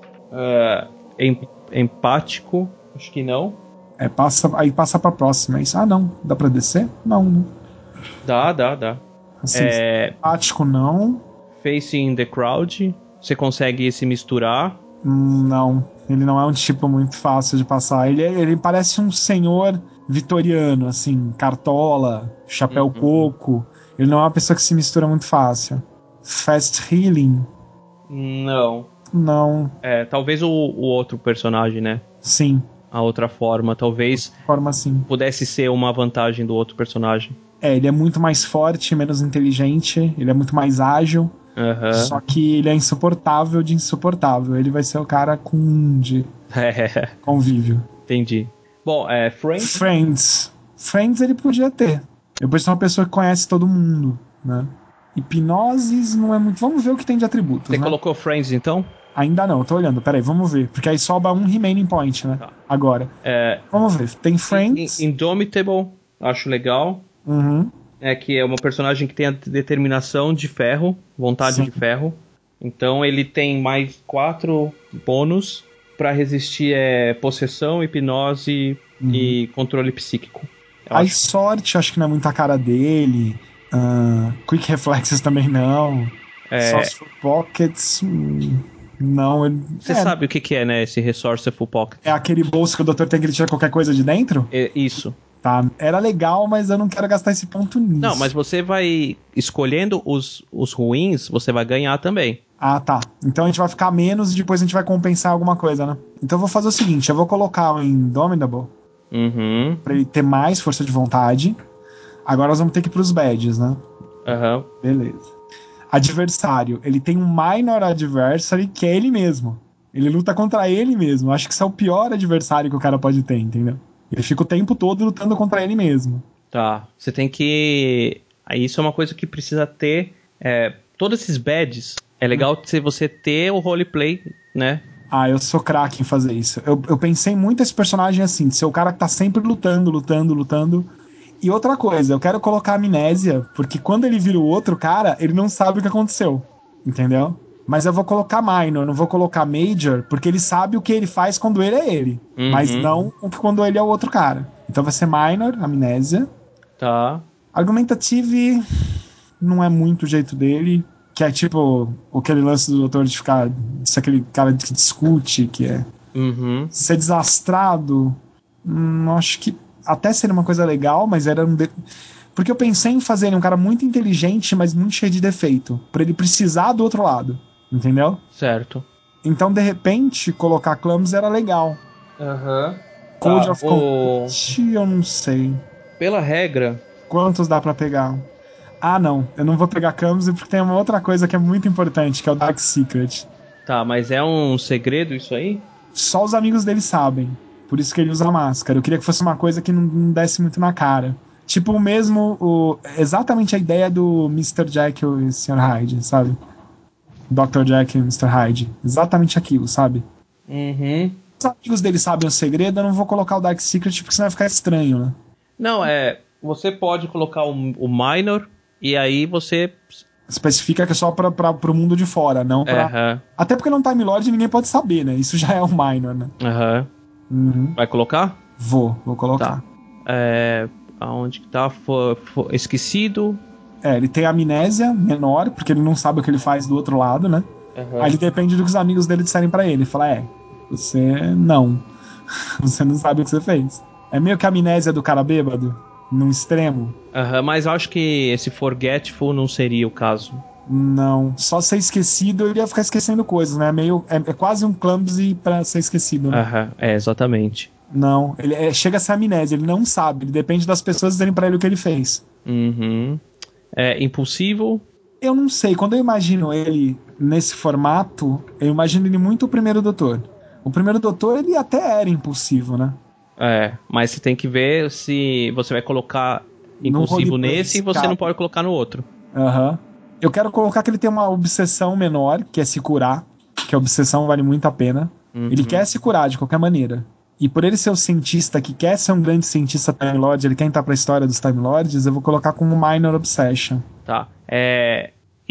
É, em- empático, acho que não. É, passa, aí passa pra próxima. É isso. Ah, não. Dá pra descer? Não, né? Dá, dá, dá. Assim, É, simpático, não. facing the crowd, você consegue se misturar. Hum, Não. Ele não é um tipo muito fácil de passar. Ele, é- ele parece um senhor vitoriano, assim, cartola, chapéu Uhum. coco. Ele não é uma pessoa que se mistura muito fácil. Fast healing? Não. Não. É, talvez o, o outro personagem, né? Sim, A outra forma, talvez forma assim. pudesse ser uma vantagem do outro personagem. É, ele é muito mais forte, menos inteligente, ele é muito mais ágil. Aham. Só que ele é insuportável de insuportável. Ele vai ser o cara com de É, convívio. entendi. Bom, é, Friends. Friends. Friends ele podia ter. Eu podia ser uma pessoa que conhece todo mundo, né? Hipnoses não é muito... Vamos ver o que tem de atributos, Você né? colocou Friends, então? Ainda não, eu tô olhando. Peraí, vamos ver. Porque aí sobra um remaining point, né? Tá. Agora. É, Vamos ver. Tem Friends. In- Indomitable, acho legal. Uhum. É que é uma personagem que tem a determinação de ferro, vontade Sim. de ferro. Então ele tem mais quatro bônus pra resistir é, possessão, hipnose Uhum. e controle psíquico. Eu Aí acho. sorte, acho que não é muito a cara dele. Ah, quick Reflexes também não. É, Sourceful Pockets. hum, não, ele. Você É, sabe o que, que é, né? Esse Resourceful Pocket. é aquele bolso que o doutor tem que ele tira qualquer coisa de dentro? É isso. Tá. Era legal, mas eu não quero gastar esse ponto nisso. Não, mas você vai escolhendo os, os ruins, você vai ganhar também. Ah, tá. Então a gente vai ficar menos e depois a gente vai compensar alguma coisa, né? Então eu vou fazer o seguinte: eu vou colocar o Indomitable Uhum. pra ele ter mais força de vontade. Agora nós vamos ter que ir pros badges, né? Aham. Beleza. Adversário. Ele tem um minor adversary que é ele mesmo. Ele luta contra ele mesmo. Acho que isso é o pior adversário que o cara pode ter, entendeu? Ele fica o tempo todo lutando contra ele mesmo. Tá. Você tem que. Aí isso é uma coisa que precisa ter. É, todos esses badges. É legal se você ter o roleplay, né? Ah, eu sou craque em fazer isso. Eu, eu pensei muito esse personagem assim, de ser o cara que tá sempre lutando, lutando, lutando. E outra coisa, eu quero colocar amnésia, porque quando ele vira o outro cara, ele não sabe o que aconteceu. Entendeu? Mas eu vou colocar minor, não vou colocar major, porque ele sabe o que ele faz quando ele é ele. Uhum. Mas não o que quando ele é o outro cara. Então vai ser minor, amnésia. Tá. Argumentative não é muito o jeito dele. Que é tipo aquele lance do doutor de ficar. De ser aquele cara que discute, que é. Uhum. Ser desastrado. Hum, acho que até seria uma coisa legal, mas era um. De... Porque eu pensei em fazer ele um cara muito inteligente, mas muito cheio de defeito. Pra ele precisar do outro lado. Entendeu? Certo. Então, de repente, colocar Clumsy era legal. Aham. Code Tá. of O... Conduct, eu não sei. Pela regra. Quantos dá pra pegar? Ah, não. Eu não vou pegar Clumsy porque tem uma outra coisa que é muito importante, que é o Dark Secret. Tá, mas é um segredo isso aí? Só os amigos dele sabem. Por isso que ele usa máscara. Eu queria que fosse uma coisa que não, não desse muito na cara. Tipo o mesmo. O, exatamente a ideia do mister Jekyll e senhor Hyde, sabe? doutor Jekyll e mister Hyde. Exatamente aquilo, sabe? Uhum. Os amigos dele sabem o segredo, eu não vou colocar o Dark Secret porque senão vai ficar estranho, né? Não, é. Você pode colocar o, o minor e aí você. Especifica que é só pra, pra, pro mundo de fora, não pra. Aham. Até porque no Time Lord ninguém pode saber, né? Isso já é o minor, né? Aham. Uhum. Vai colocar? Vou, vou colocar. Tá. É. Aonde que tá? Foi, foi esquecido. É, ele tem amnésia menor, porque ele não sabe o que ele faz do outro lado, né? Aham. Aí ele depende do que os amigos dele disserem pra ele. Fala, é, você não. Você não sabe o que você fez. É meio que a amnésia do cara bêbado, num extremo. Aham, mas eu acho que esse forgetful não seria o caso. Não. Só ser esquecido, ele ia ficar esquecendo coisas, né? Meio, é, é quase um clumsy pra ser esquecido, né? Aham, é, exatamente. Não. Ele é, chega a ser amnésia, ele não sabe. Ele depende das pessoas dizerem pra ele o que ele fez. Uhum. É impulsivo. Eu não sei, quando eu imagino ele nesse formato, eu imagino ele muito o primeiro doutor. O primeiro doutor, ele até era impulsivo, né? É, mas você tem que ver se você vai colocar No impulsivo roleplay, nesse e você cara. não pode colocar no outro. Aham. Eu quero colocar que ele tem uma obsessão menor, que é se curar, que a obsessão vale muito a pena. Uhum. Ele quer se curar de qualquer maneira. E por ele ser o cientista que quer ser um grande cientista Time Lord, ele quer entrar pra história dos Time Lords, eu vou colocar como Minor Obsession. Tá. É.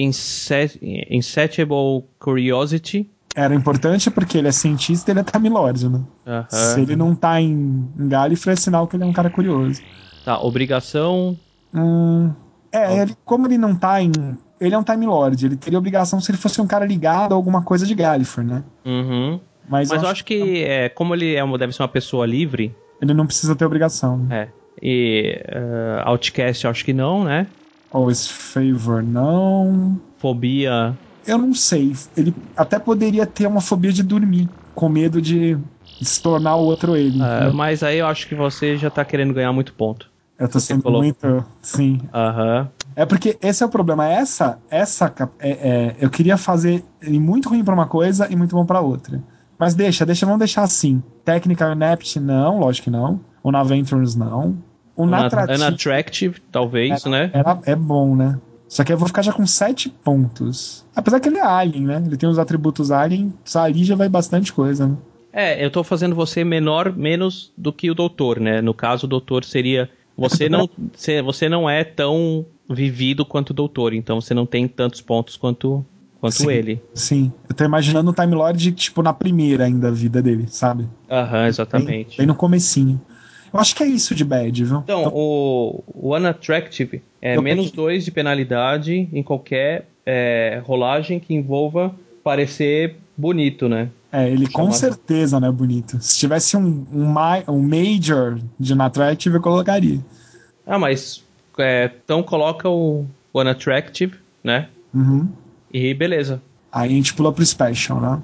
Inset Insatiable Curiosity. Era importante porque ele é cientista e ele é Time Lord, né? Aham. Se ele não tá em, em Gallifrey, é sinal que ele é um cara curioso. Tá. Obrigação. Hum, é, ele, como ele não tá em. Ele é um Time Lord, ele teria obrigação se ele fosse um cara ligado a alguma coisa de Gallifrey, né? Uhum. Mas, Mas eu eu acho acho que, é, como ele é uma, deve ser uma pessoa livre. ele não precisa ter obrigação. Né? É. E. Uh, Outcast, eu acho que não, né? Always favor, não. Fobia. Eu não sei. Ele até poderia ter uma fobia de dormir, com medo de se tornar o outro ele. Uh, Né? mas aí eu acho que você já tá querendo ganhar muito ponto. Eu tô Você sendo falou. muito. Sim. Aham. É porque esse é o problema. Essa. essa cap- é, é, eu queria fazer ele muito ruim pra uma coisa e muito bom pra outra. Mas deixa, deixa, vamos deixar assim. Technical Inept, não, lógico que não. O Naventures, não. O Una- Natrativo Unattractive, talvez, era, né? era- é bom, né? Só que eu vou ficar já com sete pontos. Apesar que ele é Alien, né? Ele tem os atributos Alien, só ali já vai bastante coisa, né? É, eu tô fazendo você menor, menos do que o doutor, né? No caso, o doutor seria... Você não, cê- você não é tão vivido quanto o doutor, então você não tem tantos pontos quanto, quanto Sim, ele. sim. Eu tô imaginando o Time Lord, tipo, na primeira ainda vida dele, sabe? Aham, Bem, exatamente. bem no comecinho. Eu acho que é isso de bad, viu? Então, o, o Unattractive é Eu menos peguei. dois de penalidade em qualquer é, rolagem que envolva parecer bonito, né? É, ele com Chamado. certeza não é bonito. Se tivesse um, um, ma- um Major de Unattractive, eu colocaria. Ah, mas é, então coloca o Unattractive, né? Uhum. E beleza. Aí a gente pula pro Special, né?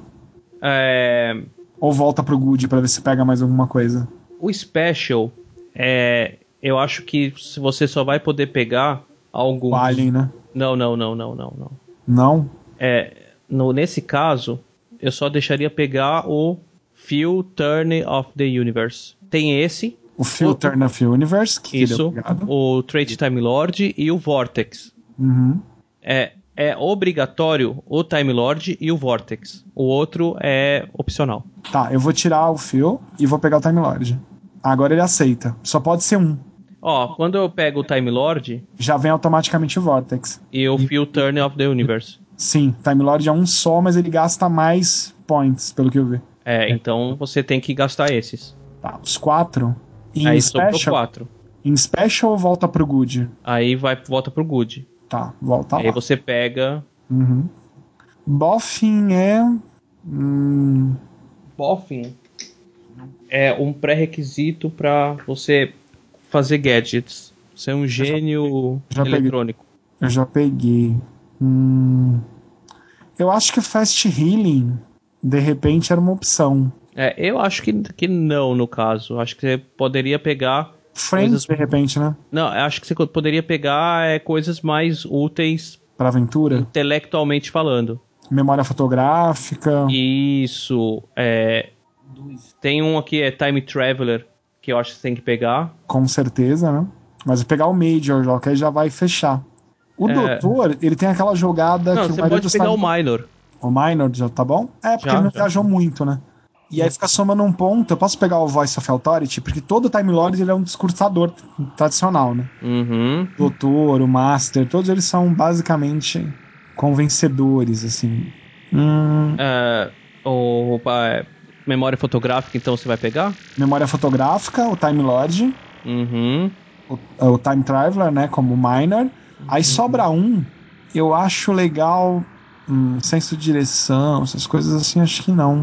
É, Ou volta pro Good pra ver se pega mais alguma coisa. o Special, é, eu acho que se você só vai poder pegar O alguns. Alien, né? Não, não, não, não, não, não. Não? É, no, nesse caso, eu só deixaria pegar o Few Turn of the Universe. Tem esse. O Filter na Universe, que ele é Isso, obrigado. o Trait Time Lord e o Vortex. Uhum. É, é obrigatório o Time Lord e o Vortex. O outro é opcional. Tá, eu vou tirar o Phil e vou pegar o Time Lord. Agora ele aceita. Só pode ser um. Ó, quando eu pego o Time Lord Já vem automaticamente o Vortex. e o Few Turn of the Universe. Sim, Time Lord é um só, mas ele gasta mais points, pelo que eu vi. É, então você tem que gastar esses. Tá, os quatro. E em Aí sobrou Special, quatro. em Special volta pro Good. Aí vai, volta pro Good. Tá, volta Aí lá. você pega. Uhum. Boffin é. Hum, Boffin é um pré-requisito pra você fazer gadgets. Você é um gênio já peguei. eletrônico. Eu já peguei. Hum, eu acho que Fast Healing, de repente, era uma opção. É, eu acho que, que não, no caso. Acho que você poderia pegar Friends, coisas. de repente, né? Não, eu acho que você poderia pegar é, coisas mais úteis Pra aventura. intelectualmente falando. Memória fotográfica. Isso. É, Dois. tem um aqui, é Time Traveler, que eu acho que você tem que pegar. Com certeza, né? Mas eu pegar o Major, já, que aí já vai fechar. O É, Doutor, ele tem aquela jogada não, que o você maioria pode dos pegar time- o Minor. O Minor já tá bom? É, porque Já, ele não já. viajou muito, né? E aí fica somando um ponto. Eu posso pegar o Voice of Authority, porque todo Time Lord ele é um discursador tradicional, né? Uhum. O Doutor, o Master, todos eles são basicamente convencedores, assim. Hum, É, o, é, memória fotográfica, então você vai pegar? memória fotográfica, o Time Lord, Uhum. o, o Time Traveler, né? Como Minor. Aí sobra um, eu acho legal. Hum, senso de direção, essas coisas assim, acho que não.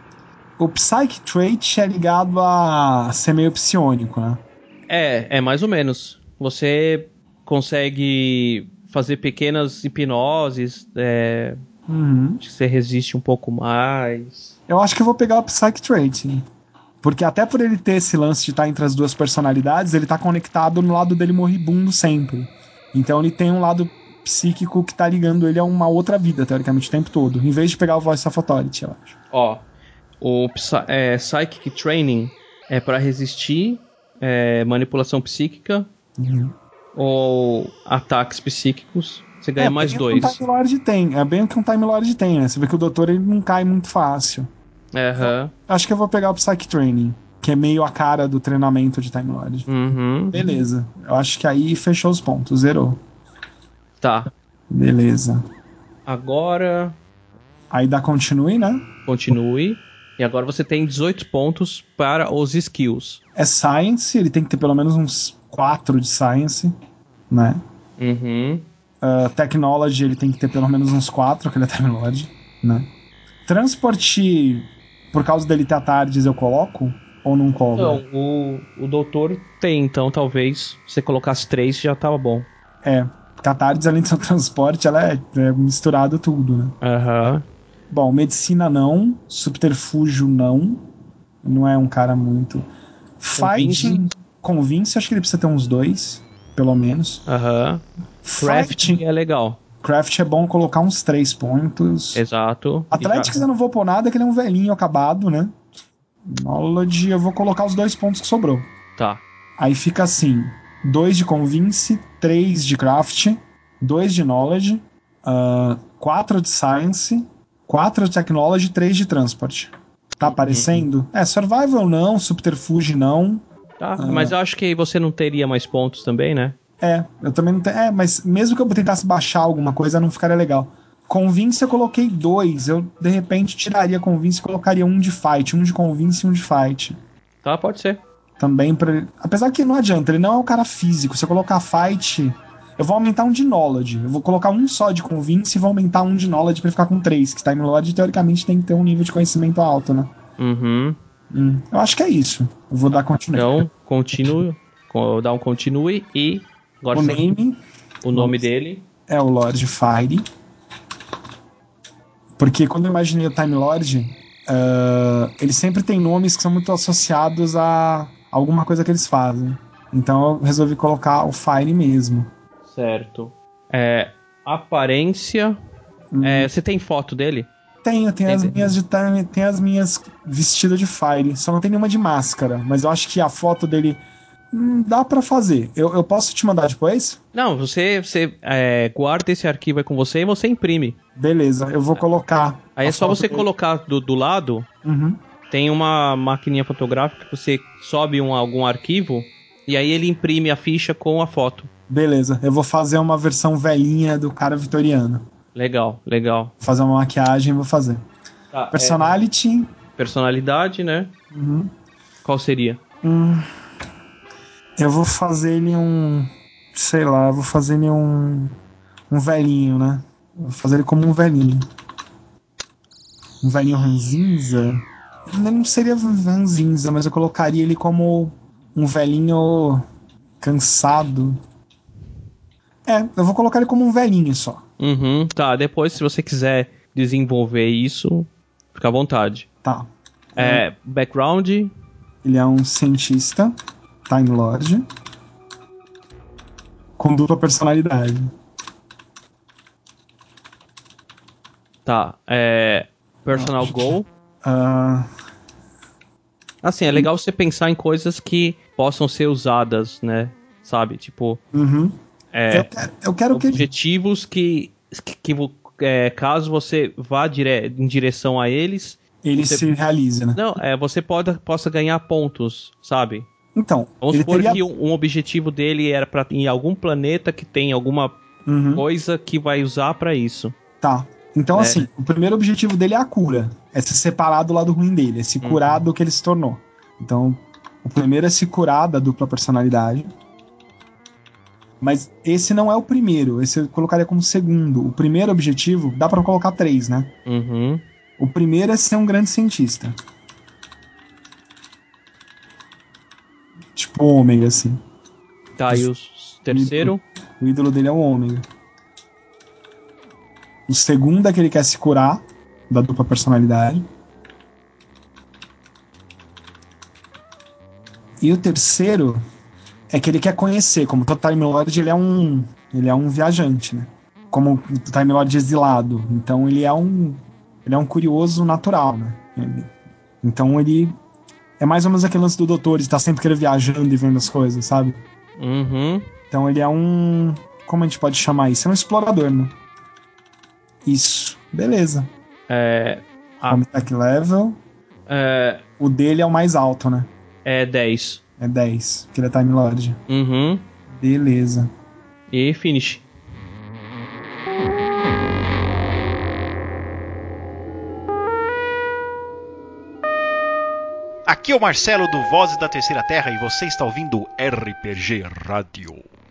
O Psychic Trait é ligado a ser meio psionico, né? É, é mais ou menos. Você consegue fazer pequenas hipnoses, é, Uhum. acho que você resiste um pouco mais. Eu acho que eu vou pegar o Psychic Trait. Porque até por ele ter esse lance de estar entre as duas personalidades, ele tá conectado no lado dele moribundo sempre. Então ele tem um lado psíquico que tá ligando ele a uma outra vida, teoricamente, o tempo todo. Em vez de pegar o Voice of Authority, eu acho. Ó, o Psy- é, Psychic Training é pra resistir é, manipulação psíquica Uhum. ou ataques psíquicos. Você ganha É mais bem o que um dois. Time Lord tem. É bem o que um Time Lord tem, né? Você vê que o doutor ele não cai muito fácil. Aham. Acho que eu vou pegar o Psychic Training, que é meio a cara do treinamento de Time Lord. Uhum. Beleza. Eu acho que aí fechou os pontos. Zerou. Tá. Beleza. Agora Aí dá continue, né? continue. E agora você tem dezoito pontos para os skills. É Science, ele tem que ter pelo menos uns quatro de Science, né? Uhum. Uh, Technology, ele tem que ter pelo menos uns quatro, que ele é Time Lord, né? Transport, por causa dele ter a Tardes, eu coloco? Ou não cobra? Então, o, o doutor tem, então talvez você colocasse três já tava bom. É, porque a Tardes, além de ser um transporte, ela é, é misturado tudo, né? Aham. Bom, medicina não, subterfúgio não, não é um cara muito. Fighting, Convince. Convince, acho que ele precisa ter uns dois, pelo menos. Aham. Craft é legal. Craft é bom colocar uns três pontos. Exato. Athletics já... eu não vou pôr nada, que ele é um velhinho acabado, né? Knowledge eu vou colocar os dois pontos que sobrou. Tá. Aí fica assim: dois de Convince, três de Craft, dois de Knowledge, uh, quatro de Science, quatro de Technology e três de Transport. Tá aparecendo? Uhum. É, Survival não, Subterfuge não. Tá, uh, mas eu acho que você não teria mais pontos também, né? É, eu também não tenho. É, mas mesmo que eu tentasse baixar alguma coisa, não ficaria legal. Convince eu coloquei dois. Eu, de repente, tiraria Convince e colocaria um de Fight. Um de Convince e um de Fight. Tá, pode ser. Também pra... Apesar que não adianta, ele não é um cara físico. Se eu colocar Fight, eu vou aumentar um de Knowledge. Eu vou colocar um só de Convince e vou aumentar um de Knowledge pra ficar com três. Que Time Lord, teoricamente, tem que ter um nível de conhecimento alto, né? Uhum. Hum, eu acho que é isso. Eu vou dar continue. Então, continue. Dar um continue e... Agora o name... O nome dele... É o Lord Fire. Porque quando eu imaginei o Time Lord, uh, ele sempre tem nomes que são muito associados a alguma coisa que eles fazem. Então eu resolvi colocar o Fire mesmo. Certo. É, aparência... Hum. É, você tem foto dele? Tenho, tem, tem as minhas de Time, tem as minhas vestidas de Fire. Só não tem nenhuma de máscara. Mas eu acho que a foto dele... Hum, dá pra fazer. Eu, eu posso te mandar depois? Não, você, você é, guarda esse arquivo aí com você e você imprime. Beleza, eu vou colocar. Aí é só você dele. colocar do, do lado, uhum. Tem uma maquininha fotográfica que você sobe um, algum arquivo e aí ele imprime a ficha com a foto. Beleza, eu vou fazer uma versão velhinha do cara vitoriano. Legal, legal. Vou fazer uma maquiagem e vou fazer. Tá, Personality. É, personalidade, né? Uhum. Qual seria? Hum, eu vou fazer ele um... Sei lá, eu vou fazer ele um... Um velhinho, né? Vou fazer ele como um velhinho. Um velhinho ranzinza? Não seria ranzinza, mas eu colocaria ele como um velhinho cansado. É, eu vou colocar ele como um velhinho só. Uhum, tá, depois se você quiser desenvolver isso, fica à vontade. Tá. É, background. Ele é um cientista, Time Lord, com dupla personalidade. Tá, é... Personal Não. goal. Uh... Assim, é legal você pensar em coisas que possam ser usadas, né? Sabe, tipo... Uhum. É, eu quero, eu quero objetivos que, que, que é, caso você vá dire, em direção a eles... Ele você, se realiza, né? Não, é, você pode, possa ganhar pontos, sabe? Então, vamos ele supor teria... que um, um objetivo dele era pra, em algum planeta que tem alguma uhum. coisa que vai usar pra isso. Tá. Então, é. assim, o primeiro objetivo dele é a cura. É se separar do lado ruim dele. É se curar uhum. do que ele se tornou. Então, o primeiro é se curar da dupla personalidade. Mas esse não é o primeiro. Esse eu colocaria como segundo. O primeiro objetivo, dá pra colocar três, né? Uhum. O primeiro é ser um grande cientista. Tipo ômega, assim. Tá, e o terceiro? O ídolo, o ídolo dele é o ômega. O segundo é que ele quer se curar da dupla personalidade. E o terceiro é que ele quer conhecer. Como todo Time Lord, ele é um, ele é um viajante, né? Como o Time Lord exilado. Então ele é um, ele é um curioso natural, né? Ele, então ele é mais ou menos aquele lance do doutor, de estar sempre querendo viajando e vendo as coisas, sabe? Uhum. Então ele é um... Como a gente pode chamar isso? É um explorador, né? Isso. Beleza. É... Ah. Home Tech Level. É... O dele é o mais alto, né? É dez. É dez, porque ele é Time Lord. Uhum. Beleza. E finish. Aqui é o Marcelo do Vozes da Terceira Terra e você está ouvindo o R P G Rádio.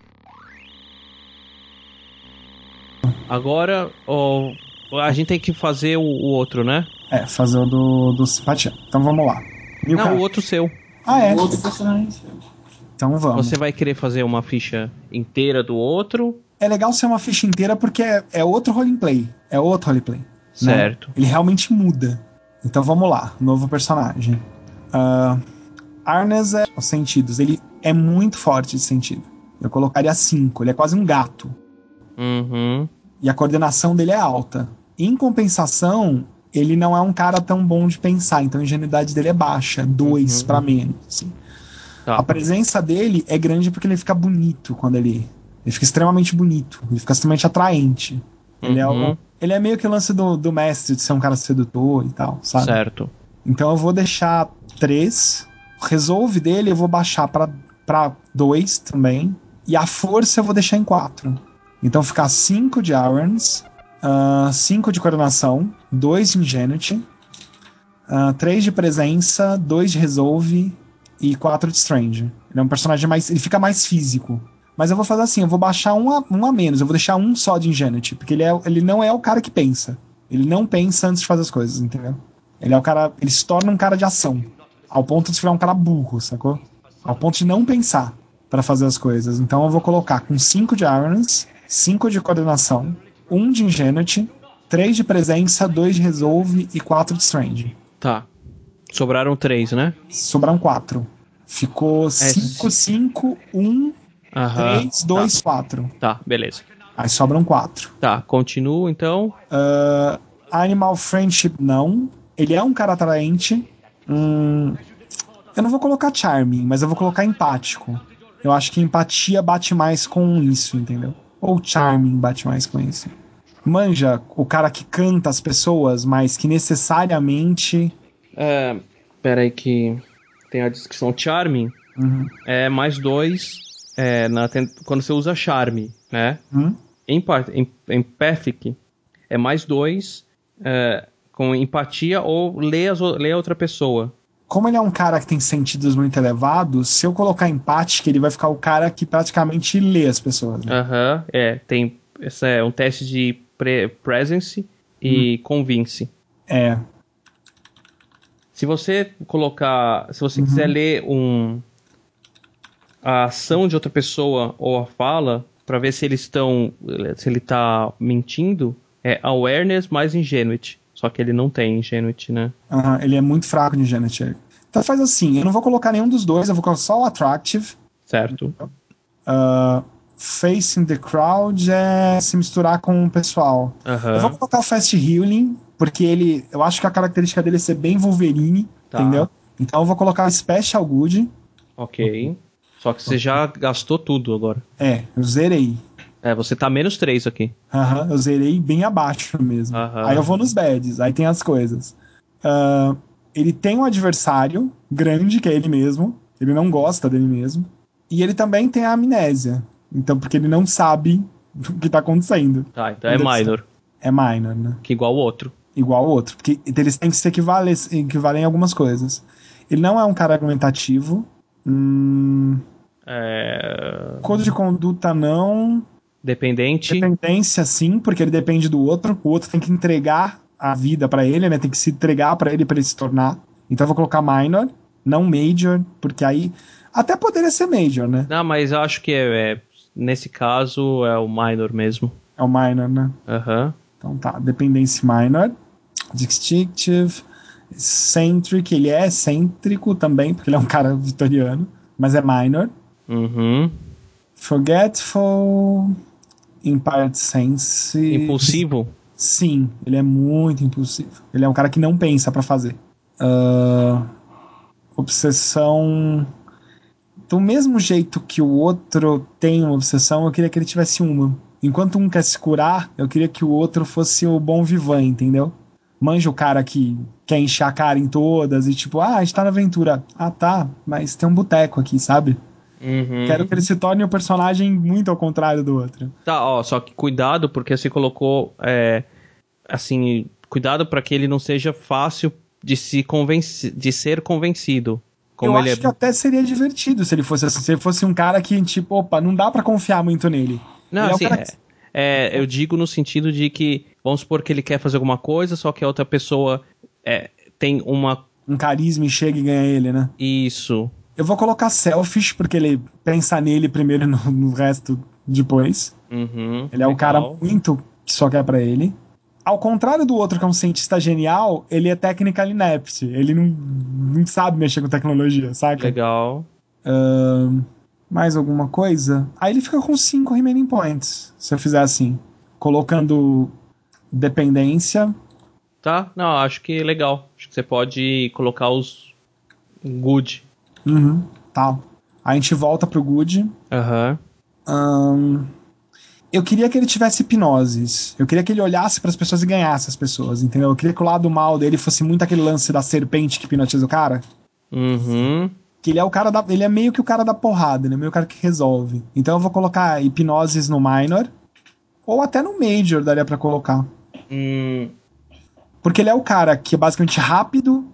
Agora, oh, a gente tem que fazer o, o outro, né? É, fazer o do, do Simpatia. Então vamos lá. Mil Não, cara. O outro seu. Ah, é? O outro personagem seu. Então vamos. Você vai querer fazer uma ficha inteira do outro? É legal ser uma ficha inteira porque é, é outro roleplay. É outro roleplay. Certo. Né? Ele realmente muda. Então vamos lá. Novo personagem. Uh, Arnes é os sentidos. Ele é muito forte esse sentido. Eu colocaria cinco. Ele é quase um gato. Uhum. E a coordenação dele é alta. Em compensação, ele não é um cara tão bom de pensar, então a ingenuidade dele é baixa, dois Uhum. pra menos. Assim. Tá. A presença dele é grande porque ele fica bonito quando ele. Ele fica extremamente bonito, ele fica extremamente atraente. Ele, é, Uhum. o, ele é meio que o lance do, do mestre de ser um cara sedutor e tal, sabe? Certo. Então eu vou deixar três. O resolve dele eu vou baixar pra, pra dois também. E a força eu vou deixar em quatro. Então ficar cinco de Arons, cinco de coordenação, dois de Ingenuity, três de presença, dois de resolve e quatro de Strange. Ele é um personagem mais. Ele fica mais físico. Mas eu vou fazer assim, eu vou baixar um a, um a menos, eu vou deixar um só de Ingenuity, porque ele, é, ele não é o cara que pensa. Ele não pensa antes de fazer as coisas, entendeu? Ele é o cara. Ele se torna um cara de ação. Ao ponto de se virar um cara burro, sacou? Ao ponto de não pensar pra fazer as coisas. Então eu vou colocar com cinco de Irons, cinco de coordenação, um de Ingenuity, três de presença, dois de resolve e quatro de Strange. Tá. Sobraram três, né? Sobraram quatro. Ficou cinco, cinco, um, três, dois, quatro. Tá, beleza. Aí sobram quatro. Tá, continuo então. Uh, Animal Friendship, não. Ele é um cara atraente. Hum, eu não vou colocar charming, mas eu vou colocar empático. Eu acho que empatia bate mais com isso, entendeu? Ou charming bate mais com isso. Manja, o cara que canta as pessoas, mas que necessariamente... É, pera aí que tem a descrição. Charming Uhum. é mais dois é, na, quando você usa charme, né? Hum? Empa- em- Empathic é mais dois é, com empatia ou lê, as, lê a outra pessoa. Como ele é um cara que tem sentidos muito elevados, se eu colocar empático, ele vai ficar o cara que praticamente lê as pessoas. Né? Aham, uhum, é. Tem, esse é um teste de pre- presence e hum. convince. É. Se você colocar... Se você uhum. quiser ler um, a ação de outra pessoa ou a fala, pra ver se eles estão... Se ele tá mentindo, é awareness mais ingenuity. Só que ele não tem ingenuity, né? Uhum, ele é muito fraco de ingenuity. Então faz assim, eu não vou colocar nenhum dos dois, eu vou colocar só o attractive. Certo. Uh, facing the crowd é se misturar com o pessoal. Uhum. Eu vou colocar o fast healing, porque ele, eu acho que a característica dele é ser bem Wolverine, tá. Entendeu? Então eu vou colocar o special good. Ok. Só que você já gastou tudo agora. É, eu zerei. É, você tá menos três aqui. Aham, uhum, eu zerei bem abaixo mesmo. Uhum. Aí eu vou nos badges, aí tem as coisas. Uh, ele tem um adversário grande, que é ele mesmo. Ele não gosta dele mesmo. E ele também tem a amnésia. Então, porque ele não sabe o que tá acontecendo. Tá, então é minor. É minor, né? Que igual o outro. Igual o outro. Porque eles têm que se equivaler, equivaler em algumas coisas. Ele não é um cara argumentativo. Hum... É... Código de conduta, não... Dependente. Dependência, sim, porque ele depende do outro. O outro tem que entregar a vida pra ele, né? Tem que se entregar pra ele pra ele se tornar. Então eu vou colocar minor, não major, porque aí até poderia ser major, né? Não, mas eu acho que é, é, nesse caso é o minor mesmo. É o minor, né? Aham. Uhum. Então tá, dependência minor. Distinctive, eccentric, ele é excêntrico também, porque ele é um cara vitoriano, mas é minor. Uhum. Forgetful... Impaired Sense. Impulsivo? Sim, ele é muito impulsivo. Ele é um cara que não pensa pra fazer. Uh, obsessão. Do mesmo jeito que o outro tem uma obsessão, eu queria que ele tivesse uma. Enquanto um quer se curar, eu queria que o outro fosse o bom vivan, entendeu? Manja o cara que quer encher a cara em todas e tipo, ah, a gente tá na aventura. Ah, tá, mas tem um boteco aqui, sabe? Uhum. Quero que ele se torne um personagem muito ao contrário do outro. Tá, ó, só que cuidado, porque você colocou, é, assim, cuidado para que ele não seja fácil de, se convenci- de ser convencido. Como eu ele acho é... que até seria divertido se ele fosse assim, se ele fosse um cara que, tipo, opa, não dá pra confiar muito nele. Não, ele assim, é um cara que... é, é, eu digo no sentido de que, vamos supor que ele quer fazer alguma coisa, só que a outra pessoa é, tem uma... um carisma e chega e ganha ele, né? Isso. Eu vou colocar selfish, porque ele pensa nele primeiro e no, no resto depois. Uhum, ele é legal. um cara muito que só quer pra ele. Ao contrário do outro, que é um cientista genial, ele é technical inept. Ele não, não sabe mexer com tecnologia, saca? Legal. Uh, Mais alguma coisa? Aí ele fica com cinco remaining points, se eu fizer assim. Colocando dependência. Tá? Não, acho que é legal. Acho que você pode colocar os good. Uhum, tá. Aí a gente volta pro good. Aham. Ahn, eu queria que ele tivesse hipnoses. Eu queria que ele olhasse pras pessoas e ganhasse as pessoas, entendeu? Eu queria que o lado mal dele fosse muito aquele lance da serpente que hipnotiza o cara. Uhum. Que ele é o cara da, ele é meio que o cara da porrada, ele é meio o cara que resolve. Então eu vou colocar hipnoses no minor. Ou até no major daria pra colocar. Hum, Porque ele é o cara que é basicamente rápido.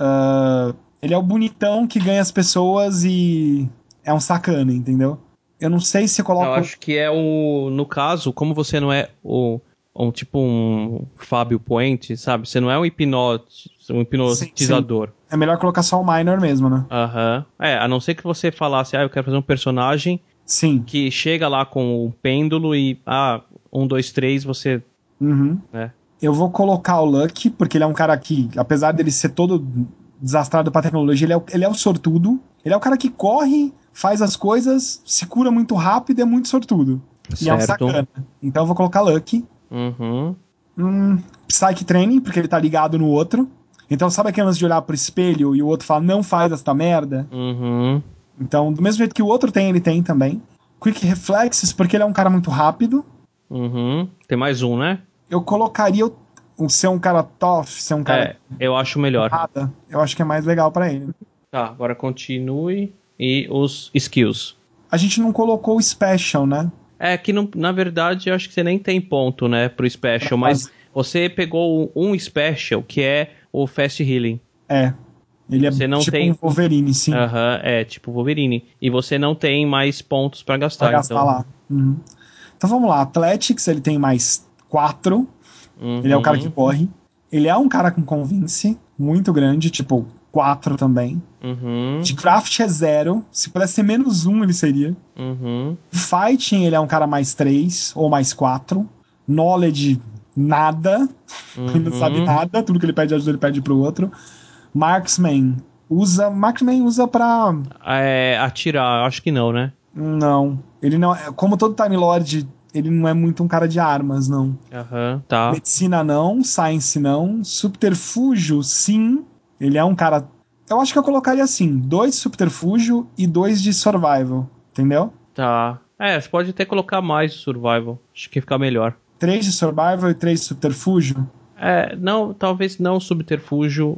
Uh, ele é o bonitão que ganha as pessoas e é um sacana, entendeu? Eu não sei se eu eu coloco. acho que é o. No caso, como você não é o. Um, tipo um Fábio Puente, sabe? Você não é um, hipnote, um hipnotizador. Sim, sim. É melhor colocar só o minor mesmo, né? Aham. É, a não ser que você falasse, ah, eu quero fazer um personagem Sim. que chega lá com o pêndulo e, ah, um, dois, três, você. Uhum. Né? Eu vou colocar o Lucky, porque ele é um cara que, apesar dele ser todo desastrado pra tecnologia, ele é, o, ele é o sortudo. Ele é o cara que corre, faz as coisas, se cura muito rápido e é muito sortudo. E é um Certo. sacana. Então eu vou colocar Lucky. Uhum. Hum, Psyche Training, porque ele tá ligado no outro. Então sabe aquele lance de olhar pro espelho e o outro fala, não faz esta merda? Uhum. Então, do mesmo jeito que o outro tem, ele tem também. Quick Reflexes, porque ele é um cara muito rápido. Uhum. Tem mais um, né? Eu colocaria o, o ser um cara tough, ser um cara É, eu acho melhor. porrada. Eu acho que é mais legal pra ele. Tá, agora continue. E os skills. A gente não colocou o Special, né? É que, não, na verdade, eu acho que você nem tem ponto, né, pro Special. Mas você pegou um Special, que é o Fast Healing. É. Ele é Você não tipo tem... um Wolverine, sim. Aham, é, tipo Wolverine. E você não tem mais pontos pra gastar, Pra gastar então. lá. Uhum. Então vamos lá. Athletics, ele tem mais quatro. Uhum. Ele é o cara que corre. Ele é um cara com convince muito grande, tipo quatro também. Uhum. De craft é zero. Se pudesse ser menos um, ele seria. Uhum. Fighting, ele é um cara mais três ou mais quatro. Knowledge, nada. Uhum. Ele não sabe nada. Tudo que ele pede ajuda, ele pede pro outro. Marksman, usa. Marksman usa pra. É, atirar, acho que não, né? Não. Ele não. Como todo Time Lord, ele não é muito um cara de armas, não. Aham, tá. Medicina não, Science não, Subterfúgio sim, ele é um cara... Eu acho que eu colocaria assim, dois Subterfúgio e dois de Survival, entendeu? Tá. É, você pode até colocar mais Survival. Acho que fica melhor. Três de Survival e três de Subterfúgio? É, não, talvez não Subterfúgio,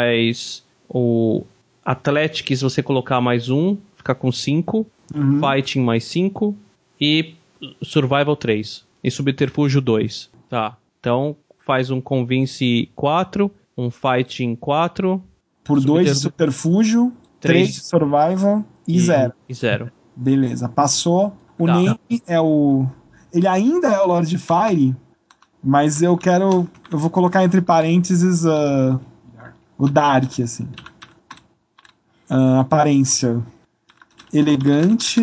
mas o Athletics você colocar mais um, fica com cinco. Uhum. Fighting mais cinco. E Survival três. E Subterfúgio dois. Tá. Então faz um Convince quatro, um Fighting quatro. Por dois de Subterfúgio, três de Survival e, e zero. E zero. Beleza, passou. O Tá. Name é o... Ele ainda é o Lord Fire, mas eu quero... Eu vou colocar entre parênteses uh, o Dark, assim. Uh, aparência elegante,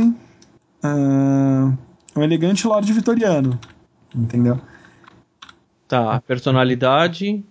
uh, um elegante Lorde Vitoriano, entendeu? Tá, personalidade.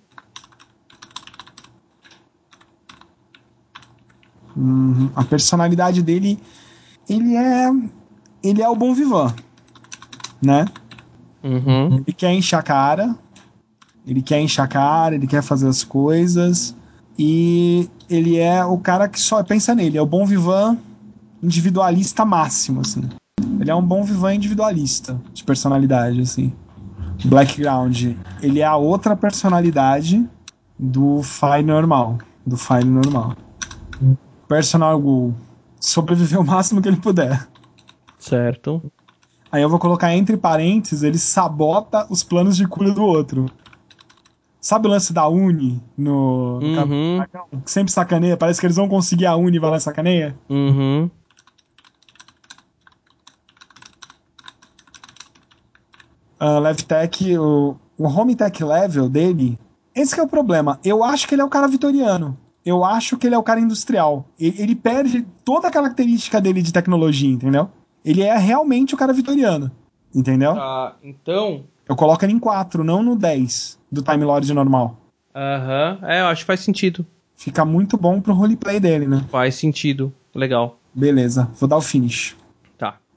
Uhum. A personalidade dele, ele é ele é o bom vivant, né? Uhum. Ele quer encher a cara, ele quer encher a cara, ele quer fazer as coisas e ele é o cara que só pensa nele, é o bom vivant individualista máximo, assim. Ele é um bom vivant individualista de personalidade, assim. Blackground, ele é a outra personalidade do Fire normal. Do Fire normal. Personal Goal. Sobreviver o máximo que ele puder. Certo. Aí eu vou colocar entre parênteses, ele sabota os planos de cura do outro. Sabe o lance da Uni no, no Uhum. que sempre sacaneia? Parece que eles vão conseguir a Uni e vai lá e sacaneia. Uhum. Uh, Levtech, o, o Home Tech Level dele, esse que é o problema. Eu acho que ele é o cara vitoriano. Eu acho que ele é o cara industrial. Ele, ele perde toda a característica dele de tecnologia, entendeu? Ele é realmente o cara vitoriano, entendeu? Tá, então... Eu coloco ele em quatro, não no dez do Time Lord normal. Aham, é, eu acho que faz sentido. Fica muito bom pro roleplay dele, né? Faz sentido, legal. Beleza, vou dar o finish.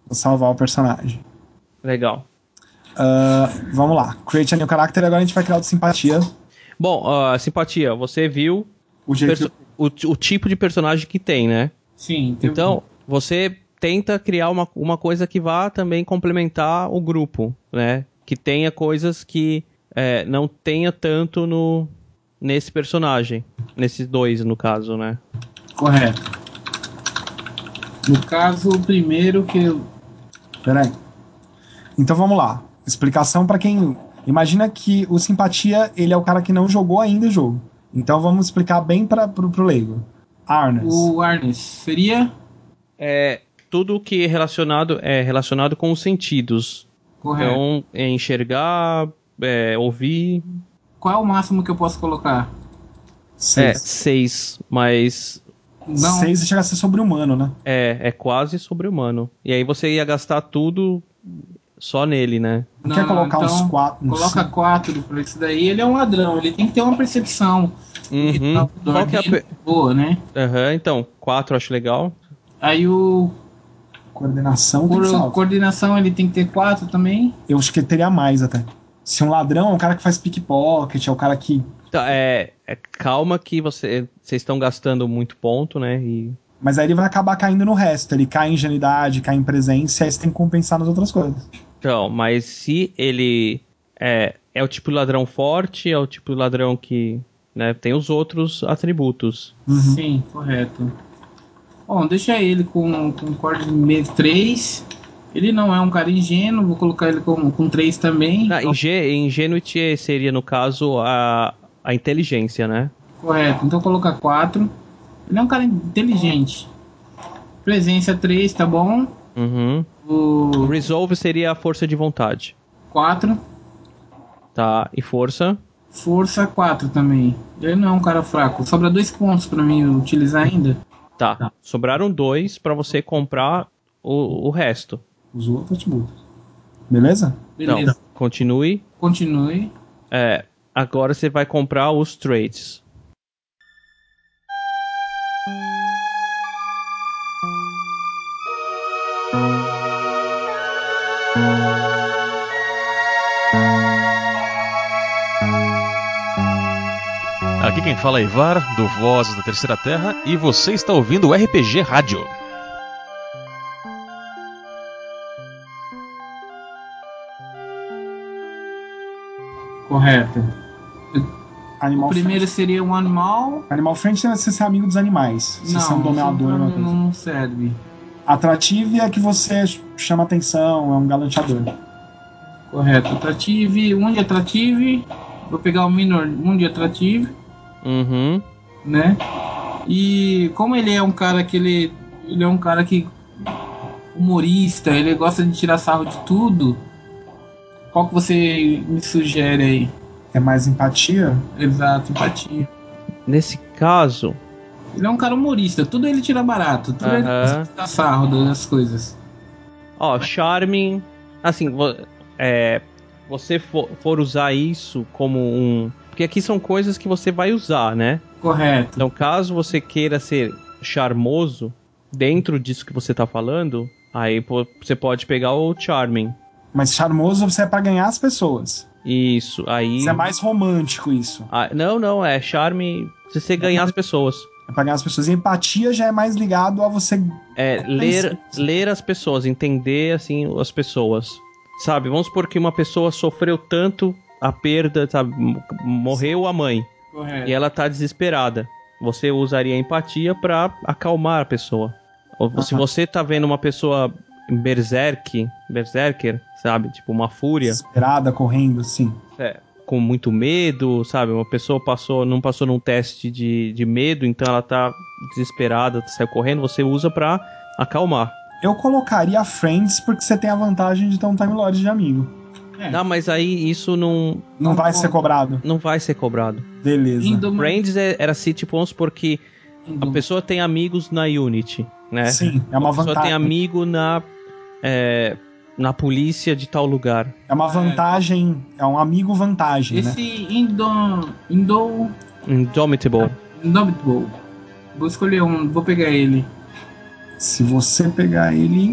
Vou salvar o personagem. Legal. Uh, vamos lá. Create a new character. Agora a gente vai criar o de simpatia. Bom, uh, simpatia, você viu O, jeito perso- o, o tipo de personagem que tem, né? Sim. tem- Então, você tenta criar uma, uma coisa que vá também complementar o grupo, né? Que tenha coisas que é, não tenha tanto no, nesse personagem. Nesses dois, no caso, né? Correto. No caso, o primeiro que eu... Peraí. Então vamos lá. Explicação pra quem... Imagina que o simpatia, ele é o cara que não jogou ainda o jogo. Então vamos explicar bem para pro, pro leigo. Arnes. O Arnes seria... É, tudo que é relacionado é relacionado com os sentidos. Correto. Então, é enxergar, é, ouvir. Qual é o máximo que eu posso colocar? É, Seis. seis, mas Não. Seis chega a ser sobre-humano, né? é, é quase sobre-humano. E aí você ia gastar tudo só nele, né? Não, Quer colocar então, uns quatro? Uns Coloca cinco? quatro pra isso daí. Ele é um ladrão, ele tem que ter uma percepção Uhum. Qual que é a dele pe- boa, né? Aham, então, quatro eu acho legal. Aí o Coordenação tem que ser por, alto. coordenação ele tem que ter quatro também. Eu acho que teria mais até. Se um ladrão é um cara que faz pickpocket, é o cara que... Tá, é, é, calma que você, vocês estão gastando muito ponto, né? E, Mas aí ele vai acabar caindo no resto. Ele cai em ingenuidade, cai em presença, e aí você tem que compensar nas outras coisas. então, mas se ele é, é o tipo de ladrão forte, é o tipo de ladrão que, né, tem os outros atributos. Uhum. Sim, correto. Bom, deixa ele com, com coordenamento três. Ele não é um cara ingênuo, vou colocar ele com, com três também. Ah, inge, ingenuity seria, no caso, a, a inteligência, né? Correto, então colocar quatro. Ele é um cara inteligente. Presença três, tá bom. Uhum. O Resolve seria a força de vontade. quatro. Tá, e força? Força quatro também. Ele não é um cara fraco. Sobra dois pontos pra mim utilizar ainda. Tá, Tá. sobraram dois pra você comprar o, o resto. Os outros atributos. Beleza? Beleza. Então, continue. Continue. É, agora você vai comprar os traits. Aqui quem fala é Ivar, do Vozes da Terceira Terra, e você está ouvindo o R P G Rádio. Correto. Animal O primeiro friendly. seria um animal. Animal friendly é você ser amigo dos animais. Você ser um Não, dominador, não, uma coisa. não serve. Atrativo é que você chama atenção, é um galanteador. Correto. Atrative. Um de atrative. Vou pegar o minor. Um de atrative. Uhum. Né? E como ele é um cara que ele. Ele é um cara que. Humorista, ele gosta de tirar sarro de tudo. Qual que você me sugere aí? É mais empatia? Exato, empatia. Nesse caso, Ele é um cara humorista, tudo ele tira barato, tudo ele Aham. tira sarro das coisas. ó, charming, assim, vo- é, você for, for usar isso como um... Porque aqui são coisas que você vai usar, né? Correto. Então, caso você queira ser charmoso, dentro disso que você tá falando, aí pô, você pode pegar o charming. Mas charmoso você é pra ganhar as pessoas. Isso, aí... Isso é mais romântico, isso. Ah, não, não, é charme se você ganhar as pessoas. É pra ganhar as pessoas. E empatia já é mais ligado a você... É ler, ler as pessoas, entender, assim, as pessoas. Sabe, vamos supor que uma pessoa sofreu tanto a perda, sabe, m- morreu a mãe, Correto. e ela tá desesperada. Você usaria a empatia pra acalmar a pessoa. Ou se Aham. você tá vendo uma pessoa berserk, berserker, sabe, tipo uma fúria, Desesperada, correndo, sim. é, com muito medo, sabe? Uma pessoa passou, não passou num teste de, de medo, então ela tá desesperada, saiu correndo, você usa pra acalmar. Eu colocaria Friends porque você tem a vantagem de ter um Time Lord de amigo. É. Não, mas aí isso não, Não Não vai conta. ser cobrado. não vai ser cobrado. Beleza. Indo Friends é- era assim, tipo, vamos supor que indo- a pessoa tem amigos na Unity, né? Sim, é uma a pessoa vantagem. tem amigo na, é, na polícia de tal lugar. É uma vantagem, é um amigo vantagem, né? Esse Indo... Indo... Indomitable. Indomitable. Vou escolher um, vou pegar ele. Se você pegar ele,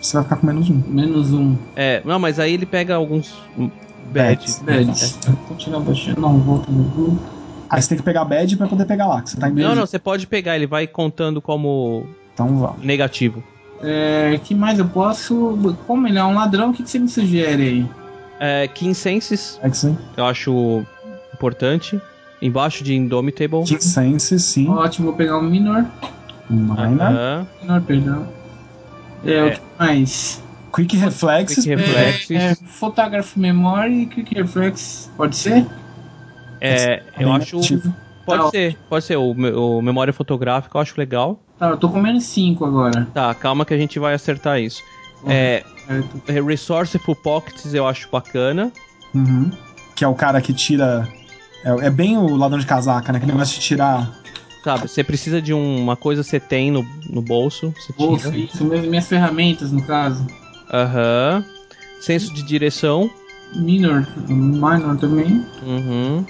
você vai ficar com menos um. Menos um. É, não, mas aí ele pega alguns badges. Badges. Vou tirar baixinho. Não, volta no grupo. Aí você tem que pegar badge pra poder pegar lá, que você tá em Não, não, você pode pegar, ele vai contando como Então vamos. negativo. É, que mais eu posso... Como ele é um ladrão, o que, que você me sugere aí? É, Keen Senses, É que sim. eu acho importante. Embaixo de Indomitable. Keen Sense, sim. Ótimo, vou pegar um Minor. Minor. Aham. Minor, perdão. É, É. o que mais? Quick Reflexes. Quick Reflexes. É, é, Photograph Memory e Quick Reflex. Pode ser? É, eu Bem acho. negativo. Pode Tá. ser, pode ser. O, me- o memória fotográfica eu acho legal. Tá, eu tô com menos cinco agora. Tá, calma que a gente vai acertar isso. É, Certo. é, Resourceful Pockets eu acho bacana. Uhum. Que é o cara que tira. É, é bem o ladrão de casaca, né? Que negócio de tirar. Sabe, você precisa de um- uma coisa que você tem no, no bolso, você Bolsa, tira. isso, minhas, minhas ferramentas, no caso. Aham. Senso de direção. Minor, minor também. Uhum.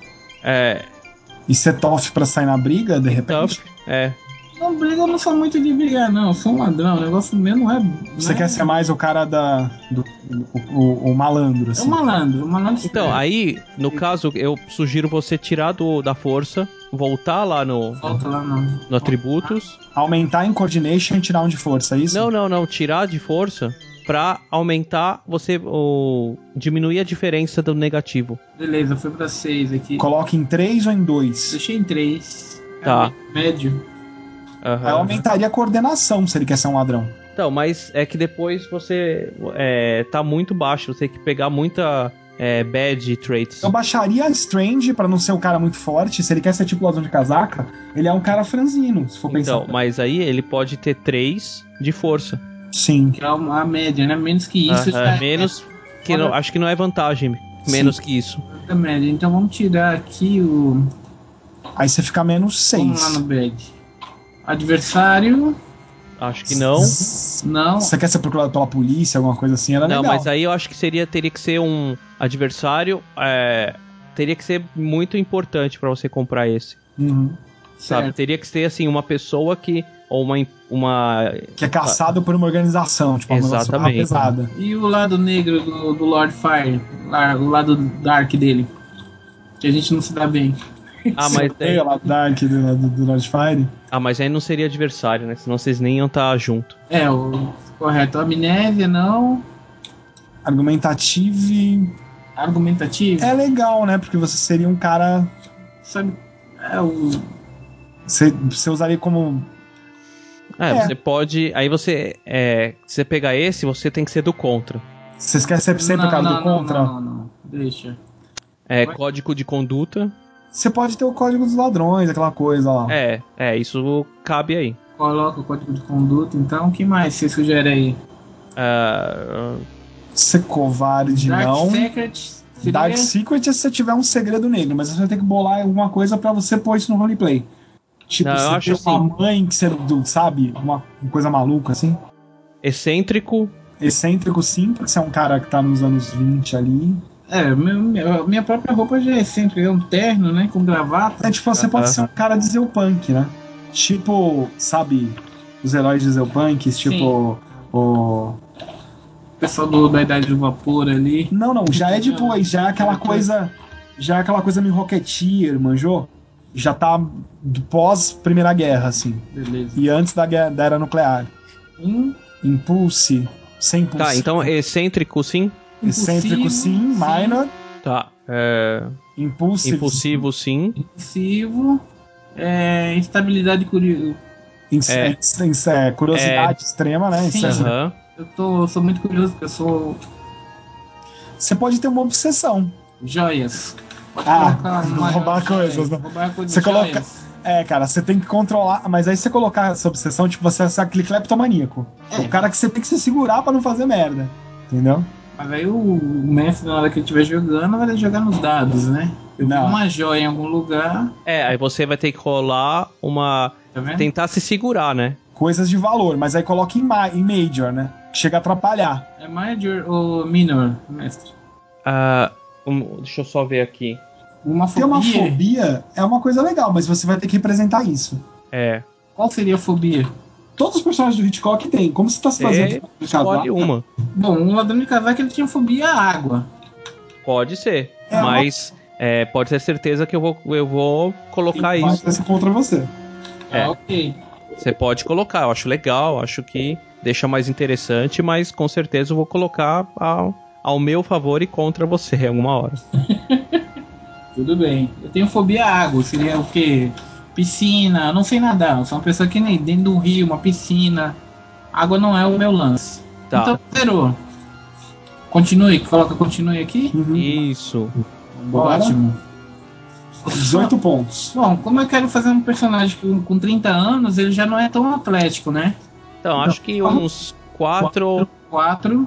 É. E set off pra sair na briga, de repente. Tough. É. Não, briga, eu não sou muito de brigar, não. Eu sou um ladrão. O negócio meu não é. Você não quer é... ser mais o cara da. Do, o, o- o malandro, É assim. um malandro, um malandro. Então, esperto. aí, no caso, eu sugiro você tirar do, da força, voltar lá no, Volta lá no. no atributos. Aumentar em coordination e tirar um de força, é isso? Não, não, não. Tirar de força pra aumentar, você. O, diminuir a diferença do negativo. Beleza, foi pra seis aqui. Coloca em três ou em dois. Deixei em três. Tá. É, médio. Aham. Aí aumentaria a coordenação se ele quer ser um ladrão. Então, mas é que depois você é, tá muito baixo, você tem que pegar muita é, bad traits. Eu baixaria a Strange pra não ser um cara muito forte. Se ele quer ser tipo ladrão de casaca, ele é um cara franzino, se for Então, pensar. mas aí ele pode ter três de força. Sim. Que é uma- a média, né? Menos que isso. Aham, já é- menos. Que não- acho que não é vantagem. Menos que isso. é a média. Então vamos tirar aqui o. Aí você fica menos Vamos lá seis. no bad. Adversário. Acho que não. Não. Você quer ser procurado pela polícia, alguma coisa assim, era Não, legal. mas aí eu acho que seria teria que ser um adversário. é, teria que ser muito importante pra você comprar esse. Uhum. Sabe? Certo. Teria que ser assim, uma pessoa que. Ou uma. uma Que é caçado por uma organização, tipo, uma organização Exatamente. pesada. E o lado negro do, do Lord Fire? Lá, o lado dark dele. Que a gente não se dá bem. Ah, mas Tem aí, lá Dark do, do, do Lord Fire. ah, mas aí não seria adversário, né? Senão vocês nem iam estar junto. É, o correto. Amnésia, não. Argumentativo. Argumentativo. É legal, né? Porque você seria um cara. Sabe? É o. Você, você usaria como. É, É. você pode. Aí você. É, se você pegar esse, você tem que ser do contra. Você quer ser sempre o cara não, do não, contra? Não, não, não. Deixa. É, Vai. código de conduta. Você pode ter o código dos ladrões, aquela coisa lá. É, é, isso cabe aí. Coloca o código de conduta, então. O que mais você sugere aí? Ah, Ser covarde, Dark não. Secret. Seria... Dark Secret é se você tiver um segredo negro, mas você vai ter que bolar alguma coisa pra você pôr isso no roleplay. Tipo, Não, eu você acho ter uma assim. mãe que você, do- sabe? Uma, uma coisa maluca assim. excêntrico. Excêntrico, sim, porque você é um cara que tá nos anos vinte ali. É, meu- meu- minha própria roupa já é sempre é um terno, né? Com gravata. É tipo, você Aham. pode ser um cara de Zeupunk, né? Tipo, sabe, os heróis de Zeupunk, tipo o. O pessoal do, da Idade do Vapor ali. Não, não, já é depois, já é aquela coisa. Já é aquela coisa meio Rocketeer, manjou? Já tá do pós Primeira Guerra, assim. Beleza. E antes da, guerra, da era nuclear. Hum, Impulse, sem impulse. Tá, então excêntrico sim. Excêntrico, sim. Minor. Tá. É, Impulsive. impulsivo sim. impulsivo. É, instabilidade curiosa. Ins- É. ins- ins- é, curiosidade extrema, né? Sim. Isso é- Aham. Eu, tô, eu sou muito curioso, porque eu sou Você pode ter uma obsessão. joias. Pode Ah, colocar uma roubar joia aí. coisas, né? Roubar coisas Você coloca- joias. É, cara, você tem que controlar. Mas aí você colocar essa obsessão, tipo, você é aquele cleptomaníaco. É. O cara que você tem que se segurar pra não fazer merda. Entendeu? Mas aí o mestre, na hora que ele estiver jogando, vai jogar nos dados, né? Eu vi Não. uma joia em algum lugar, É, aí você vai ter que rolar uma. tá vendo? Tentar se segurar, né? Coisas de valor, mas aí coloca em, ma em Major, né? Que chega a atrapalhar. É major ou minor, mestre? Ah, um, deixa eu só ver aqui. Uma Ter fobia. uma fobia é uma coisa legal, mas você vai ter que representar isso. É. Qual seria a fobia? todos os personagens do Hitchcock tem. Como você tá se fazendo? Você escolhe uma. Bom, um ladrão de casaca ele tinha fobia à água. Pode ser, É, mas é, pode ter certeza que eu vou, eu vou colocar Tem isso. Vai ser contra você. É. Ah, ok. Você pode colocar, eu acho legal, acho que deixa mais interessante, mas com certeza eu vou colocar ao, ao meu favor e contra você alguma hora. Tudo bem. Eu tenho fobia à água. Seria o quê? Piscina. Eu não sei nadar. Eu sou uma pessoa que nem dentro de um rio, uma piscina. Água não é o meu lance. Tá. Então, zerou. Continue. Coloca continue aqui. Uhum. Isso. Bora. Ótimo. dezoito pontos. Bom, como eu quero fazer um personagem com, com trinta anos, ele já não é tão atlético, né? Então, acho que uns quatro. quatro.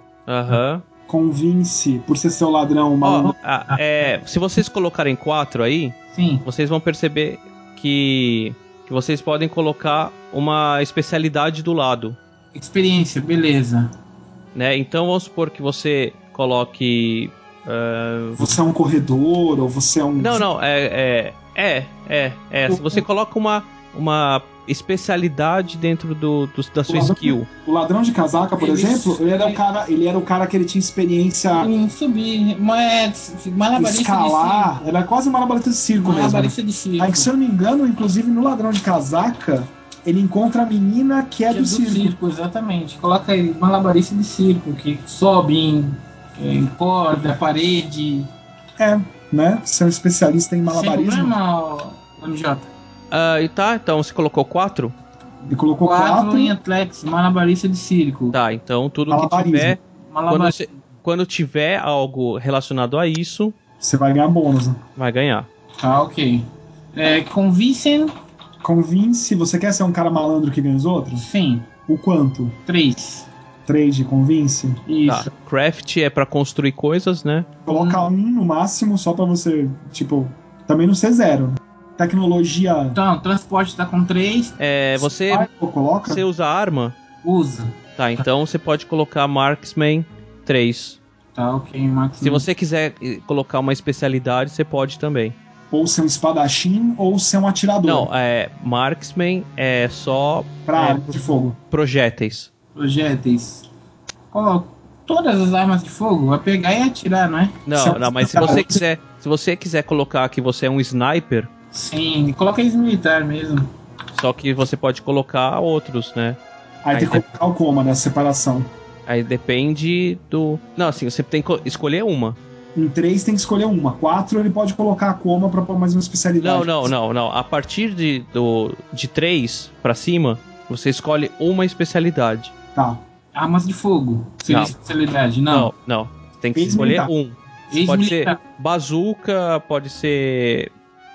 Aham. Convince, por ser seu ladrão, Ó, malandro. ah, é, se vocês colocarem quatro aí, Sim. vocês vão perceber que, que vocês podem colocar uma especialidade do lado, Experiência, beleza. né? Então vamos supor que você coloque. ah, Você é um corredor, ou você é um. Não, não, é. É, é, é, é. Se você coloca uma, uma especialidade dentro do, do- da sua ladrão- skill. O ladrão de casaca, por Ele- exemplo, ele era o cara, ele era o cara que ele tinha experiência Em subir, mas malabarista escalar, de circo. era quase um malabarista de circo mesmo. Malabarista de circo. Aí que, se eu não me engano, inclusive no ladrão de casaca, ele encontra a menina que é Que do, circo. exatamente. Coloca aí malabarista de circo, que sobe em, em corda, parede. É, né? Você é um especialista em Sem malabarismo. problema, M J. Ah, e tá, então você colocou quatro? Ele colocou Quatro quatro. em Athletics, malabarista de circo. Tá, então tudo que Malabarismo. tiver. Quando, Malabarista. você, quando tiver algo relacionado a isso, Você vai ganhar bônus, né? vai ganhar. Tá, ok. É, convincem, Convince, você quer ser um cara malandro que ganha os outros? sim. O quanto? Três. Trade, convince? Isso. Tá. Craft é pra construir coisas, né? Coloca um no máximo só pra você, tipo, também não ser zero. Tecnologia. Então, transporte tá com três. É, você, Vai, pô, coloca. você usa arma? Usa. Tá, então você pode colocar Marksman três. Tá, ok. Max. Se você quiser eh, colocar uma especialidade, você pode também. Ou ser um espadachim ou ser um atirador. Não, é, Marksman é só Pra é, arma de fogo. projéteis. Projéteis. Ó, todas as armas de fogo, vai pegar e atirar, não é? Não, não, mas se você quiser, se você quiser colocar que você é um sniper, Sim, coloca eles militar mesmo. só que você pode colocar outros, né? Aí, Aí tem que colocar o coma, né? Separação. Aí depende do... Não, assim, você tem que escolher uma. Em três tem que escolher uma. Quatro ele pode colocar a coma pra pôr mais uma especialidade. Não, não, não, não. A partir de, do, de três pra cima, você escolhe uma especialidade. Tá. Armas de fogo. Seria Não. especialidade, não. Não, não. Você tem que escolher Ex-militar. um. Pode ser Ex-militar. bazuca, pode ser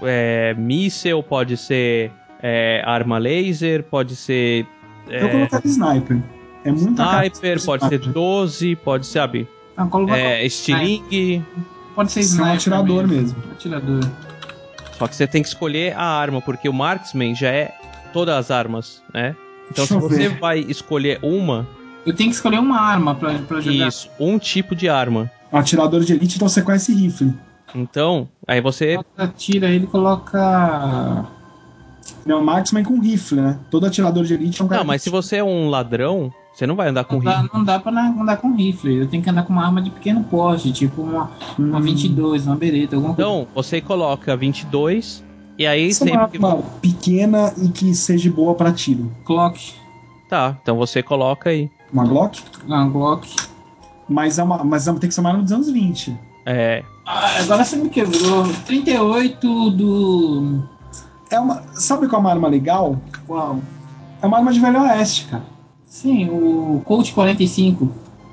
é, míssel, pode ser é, arma laser, pode ser Eu é, colocaria sniper. É muita sniper, pode ser doze, pode ser, sabe, Não, coloca- é, estilingue. Pode ser Ser um sniper atirador mesmo. Atirador. Só que você tem que escolher a arma, porque o Marksman já é todas as armas, né? Então Deixa se eu você ver. vai escolher uma, Eu tenho que escolher uma arma pra, pra jogar. isso, um tipo de arma. Atirador de elite, então você conhece rifle. Então, aí você... Coloca, tira ele e coloca. Ele é um marksman com rifle, né? Todo atirador de elite é um cara. Não, mas se você é um ladrão, você não vai andar com Não dá, rifle. não dá pra na- andar com rifle. Eu tenho que andar com uma arma de pequeno porte, tipo uma, uma Hum. vinte e dois, uma bereta, alguma coisa. Então, você coloca vinte e dois, e aí Isso é uma sempre que... arma pequena e que seja boa pra tiro. Clock. Tá, então você coloca aí. Uma Glock? Não, Glock. Mas, é uma, mas é uma- tem que ser uma arma dos anos vinte. É, Ah, agora você me quebrou. trinta e oito do. É uma, sabe qual é uma arma legal? Qual? É uma arma de Velho Oeste, cara. Sim, o Colt quarenta e cinco.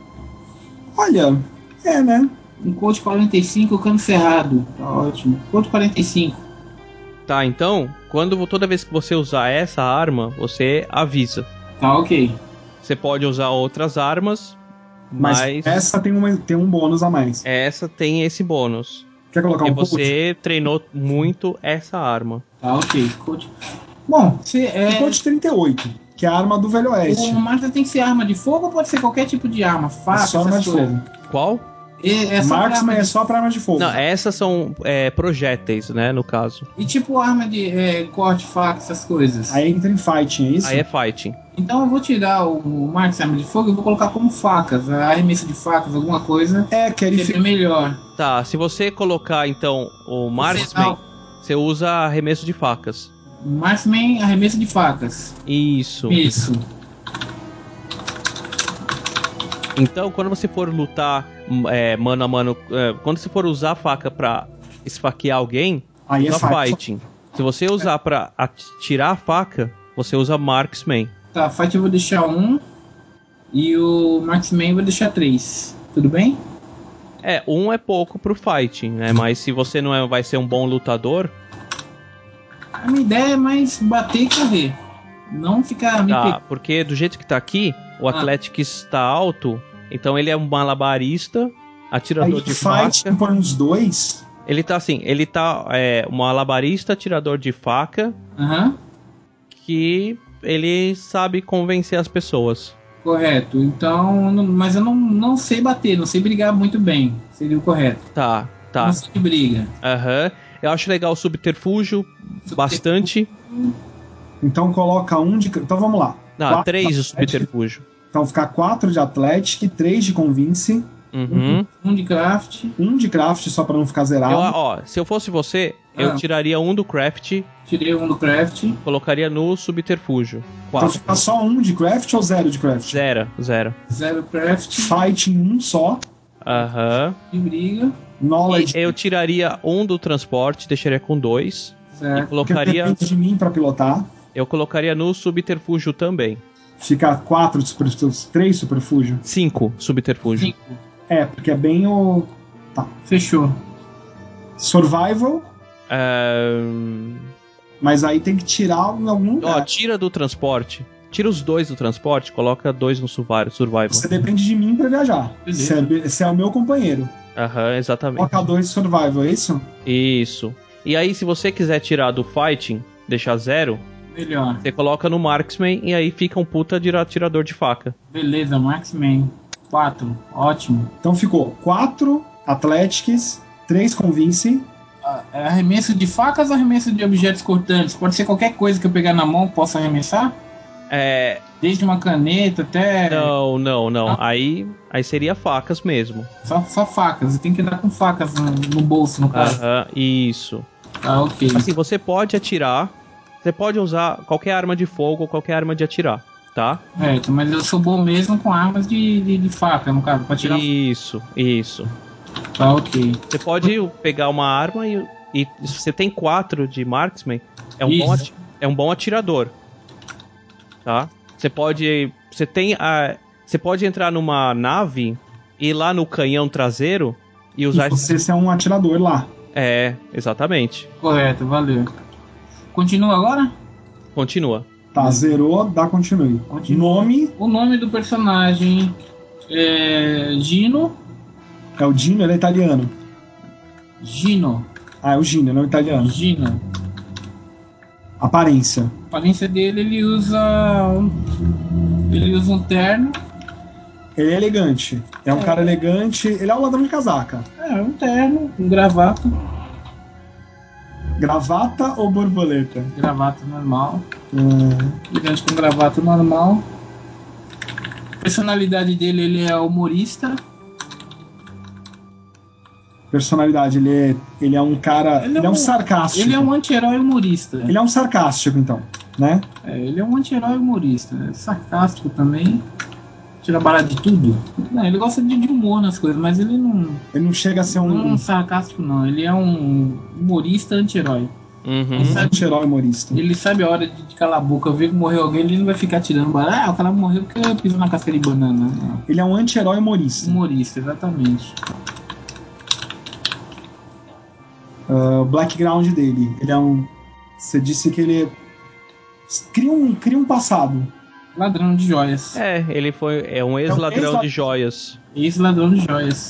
Olha, é, né? Um Colt quarenta e cinco cano cerrado. Tá ótimo. Colt quarenta e cinco. tá, então, quando toda vez que você usar essa arma, você avisa. Tá ok. Você pode usar outras armas, Mas, mas, essa tem, uma, tem um bônus a mais. essa tem esse bônus. Quer colocar Porque um Colt? você treinou muito essa arma. Tá ok. Colt. Bom, se Um é. Colt trinta e oito, que é a arma do Velho Oeste. O Marta tem que ser arma de fogo ou pode ser qualquer tipo de arma? É Faca, só arma essas de coisas? fogo. Qual? E, é só pra Marksman arma é de- só pra arma de fogo. Não, essas são é, projéteis, né, no caso. E tipo arma de é, corte, faca, essas coisas. Aí entra em fighting, é isso? Aí é fighting. Então eu vou tirar o, o Marksman arma de fogo e vou colocar como facas, arremesso de facas, alguma coisa É, que ele que é fica... melhor. Tá, se você colocar então o Marksman, você usa arremesso de facas. Marksman, arremesso de facas. Isso. Isso. Então, quando você for lutar é, mano a mano, é, quando você for usar a faca pra esfaquear alguém, Aí é usa fight. fighting. Se você usar pra atirar a faca, você usa Marksman. Tá, fight eu vou deixar um e o Marksman eu vou deixar três. Tudo bem? É, um é pouco pro fighting, né? Mas se você não é, vai ser um bom lutador, A minha ideia é mais bater e correr. Não ficar me tá, pegando. porque do jeito que tá aqui, o Ah. Athletics está alto, então ele é um malabarista, atirador Aí de fight faca. põe uns dois. Ele tá assim, ele tá é, um malabarista, atirador de faca, Aham. que ele sabe convencer as pessoas. Correto. Então, não- mas eu não, não sei bater, não sei brigar muito bem. Seria o correto. Tá, tá. Não sei de briga. Aham. Eu acho legal o subterfúgio, bastante. Então coloca um de... Então vamos lá. Ah, Quatro três de de subterfúgio. Então ficar quatro de Athletic, três de Convince, Uhum. Um de craft. um de Craft só pra não ficar zerado. Eu, ó, se eu fosse você, eu Ah. tiraria um do craft, Tirei um do craft. colocaria no subterfúgio. Então Quatro. fica só um de Craft ou zero de Craft? Zero, zero. Zero craft. Fighting um só. Aham. De briga. Knowledge, E eu tiraria um do transporte, deixaria com dois. E Certo. porque colocaria. depende de mim pra pilotar. Eu colocaria no subterfúgio também. Fica quatro de superfúgio, três superfúgio. Cinco subterfúgio. Cinco. É, porque é bem o... Fechou. Survival, Ahn, mas aí tem que tirar em algum Ó, lugar. tira do transporte. Tira os dois do transporte, coloca dois no survival. survival. Você depende de mim pra viajar. Você é, você é o meu companheiro. Aham, exatamente. Coloca dois de Survival, é isso? Isso. E aí, se você quiser tirar do fighting, deixar zero, Melhor. você coloca no marksman e aí fica um puta de atirador de faca. Beleza, Marksman. Quatro. Ótimo. Então ficou quatro Athletics, três Convince. Ah, é arremesso de facas ou arremesso de objetos cortantes? Pode ser qualquer coisa que eu pegar na mão, posso arremessar? É. Desde uma caneta até. Não, não, não. Ah. Aí, aí seria facas mesmo. Só, só facas. Você tem que andar com facas no, no bolso, no caso. Aham, isso. Ah, ok. Assim, você pode atirar. Você pode usar qualquer arma de fogo ou qualquer arma de atirar, tá? Certo, mas eu sou bom mesmo com armas de, de, de faca, no caso, pra tirar. Isso, isso. Tá, ok. Você pode pegar uma arma e, e se você tem quatro de marksman, é um, bom, Isso. ati- é um bom atirador, tá? Você pode, você tem a, você pode entrar numa nave e ir lá no canhão traseiro e E usar. você ser um atirador lá. É, exatamente. Correto, valeu. Continua agora? Continua. Tá, zerou, dá continue. Continua. Nome O nome do personagem é Gino. é o Gino, ele é italiano. Gino. Ah, é o Gino, ele é o italiano. Gino. Aparência. A aparência dele, ele usa um, ele usa um terno. Ele é elegante. É um É. cara elegante. Ele é um ladrão de casaca. É, um terno, um gravata. Gravata ou borboleta? Gravata normal. Hum, Elegante com gravata normal. A personalidade dele, ele é humorista. personalidade, ele é, ele é um cara. Ele, Ele é é um um- sarcástico. Ele é um anti-herói humorista. Ele é um sarcástico, então, né? É, ele é um anti-herói humorista. É sarcástico também. Tira barato de tudo. Não, ele gosta de, de humor nas coisas, mas ele não, Ele não chega a ser não é um, um sarcástico, não. Ele é um humorista anti-herói. Uhum. um anti-herói humorista. Ele sabe a hora de, de calar a boca. Eu ver que morreu alguém, ele não vai ficar tirando barato. Ah, o cara morreu porque pisou na casca de banana. Não. Ele é um anti-herói humorista. Humorista, exatamente. Uh, o background dele. Ele é um. Você disse que ele é- cria um, cria um passado. Ladrão de joias. É, ele foi é um ex-ladrão ex-la- de joias. Esse ladrão de joias.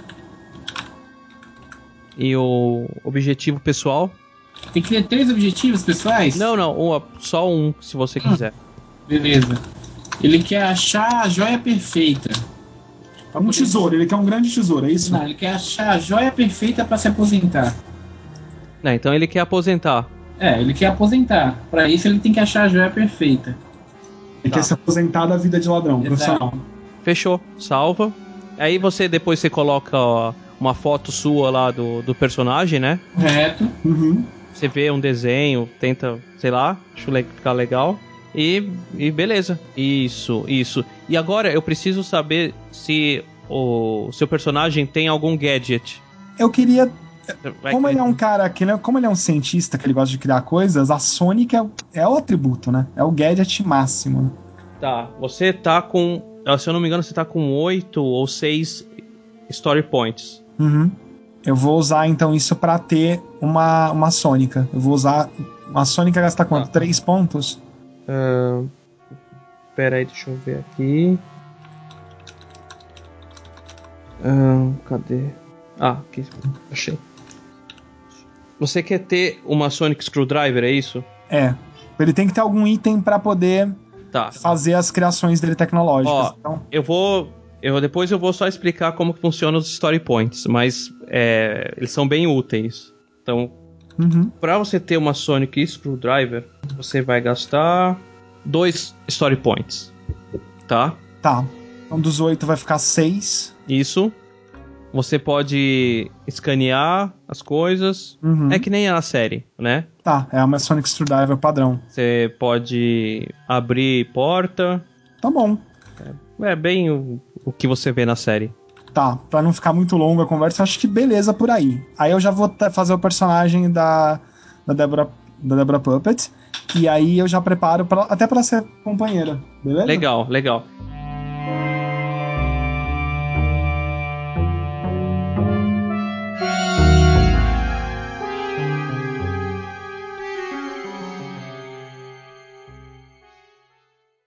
E o objetivo pessoal? Tem que ter três objetivos pessoais? Não, não, um, só um, se você quiser. Beleza. Ele quer achar a joia perfeita. Um poder... tesouro, ele quer um grande tesouro, é isso? Não, ele quer achar a joia perfeita pra se aposentar. Não, então ele quer aposentar. É, ele quer aposentar. Pra isso ele tem que achar a joia perfeita. Ele tá. quer se aposentar da vida de ladrão, Exato. Profissional. Fechou, salva. Aí você depois você coloca ó, uma foto sua lá do, do personagem, né? Correto. Uhum. Você vê um desenho, tenta, sei lá, acho ficar legal. E, e beleza. Isso, isso. E agora eu preciso saber se o seu personagem tem algum gadget. Eu queria... Vai como que... ele é um cara que como ele é um cientista que ele gosta de criar coisas, a Sonic é, é o atributo, né? É o gadget máximo. Tá, você tá com, se eu não me engano, você tá com oito ou seis story points. Uhum. Eu vou usar então isso pra ter uma, uma Sônica. Eu vou usar uma Sônica gasta quanto? Tá. Três pontos? Uh, pera aí, deixa eu ver aqui. Uh, cadê? Ah, aqui, achei. Você quer ter uma Sonic Screwdriver, é isso? É. Ele tem que ter algum item pra poder tá. fazer as criações dele tecnológicas. Ó, então... eu vou... Eu, depois eu vou só explicar como que funcionam os Story Points, mas é, eles são bem úteis. Então, uhum. Pra você ter uma Sonic Screwdriver, você vai gastar dois Story Points, tá? Tá. Então dos oito vai ficar seis. Isso. Você pode escanear as coisas. Uhum. É que nem a série, né? Tá, é uma Sonic Screwdriver padrão. Você pode abrir porta. Tá bom. É, é bem o, o que você vê na série. Tá, pra não ficar muito longa a conversa, acho que beleza por aí. Aí eu já vou fazer o personagem da, da Deborah, da Deborah Puppet. E aí eu já preparo pra, até pra ser companheira, beleza? Legal, legal.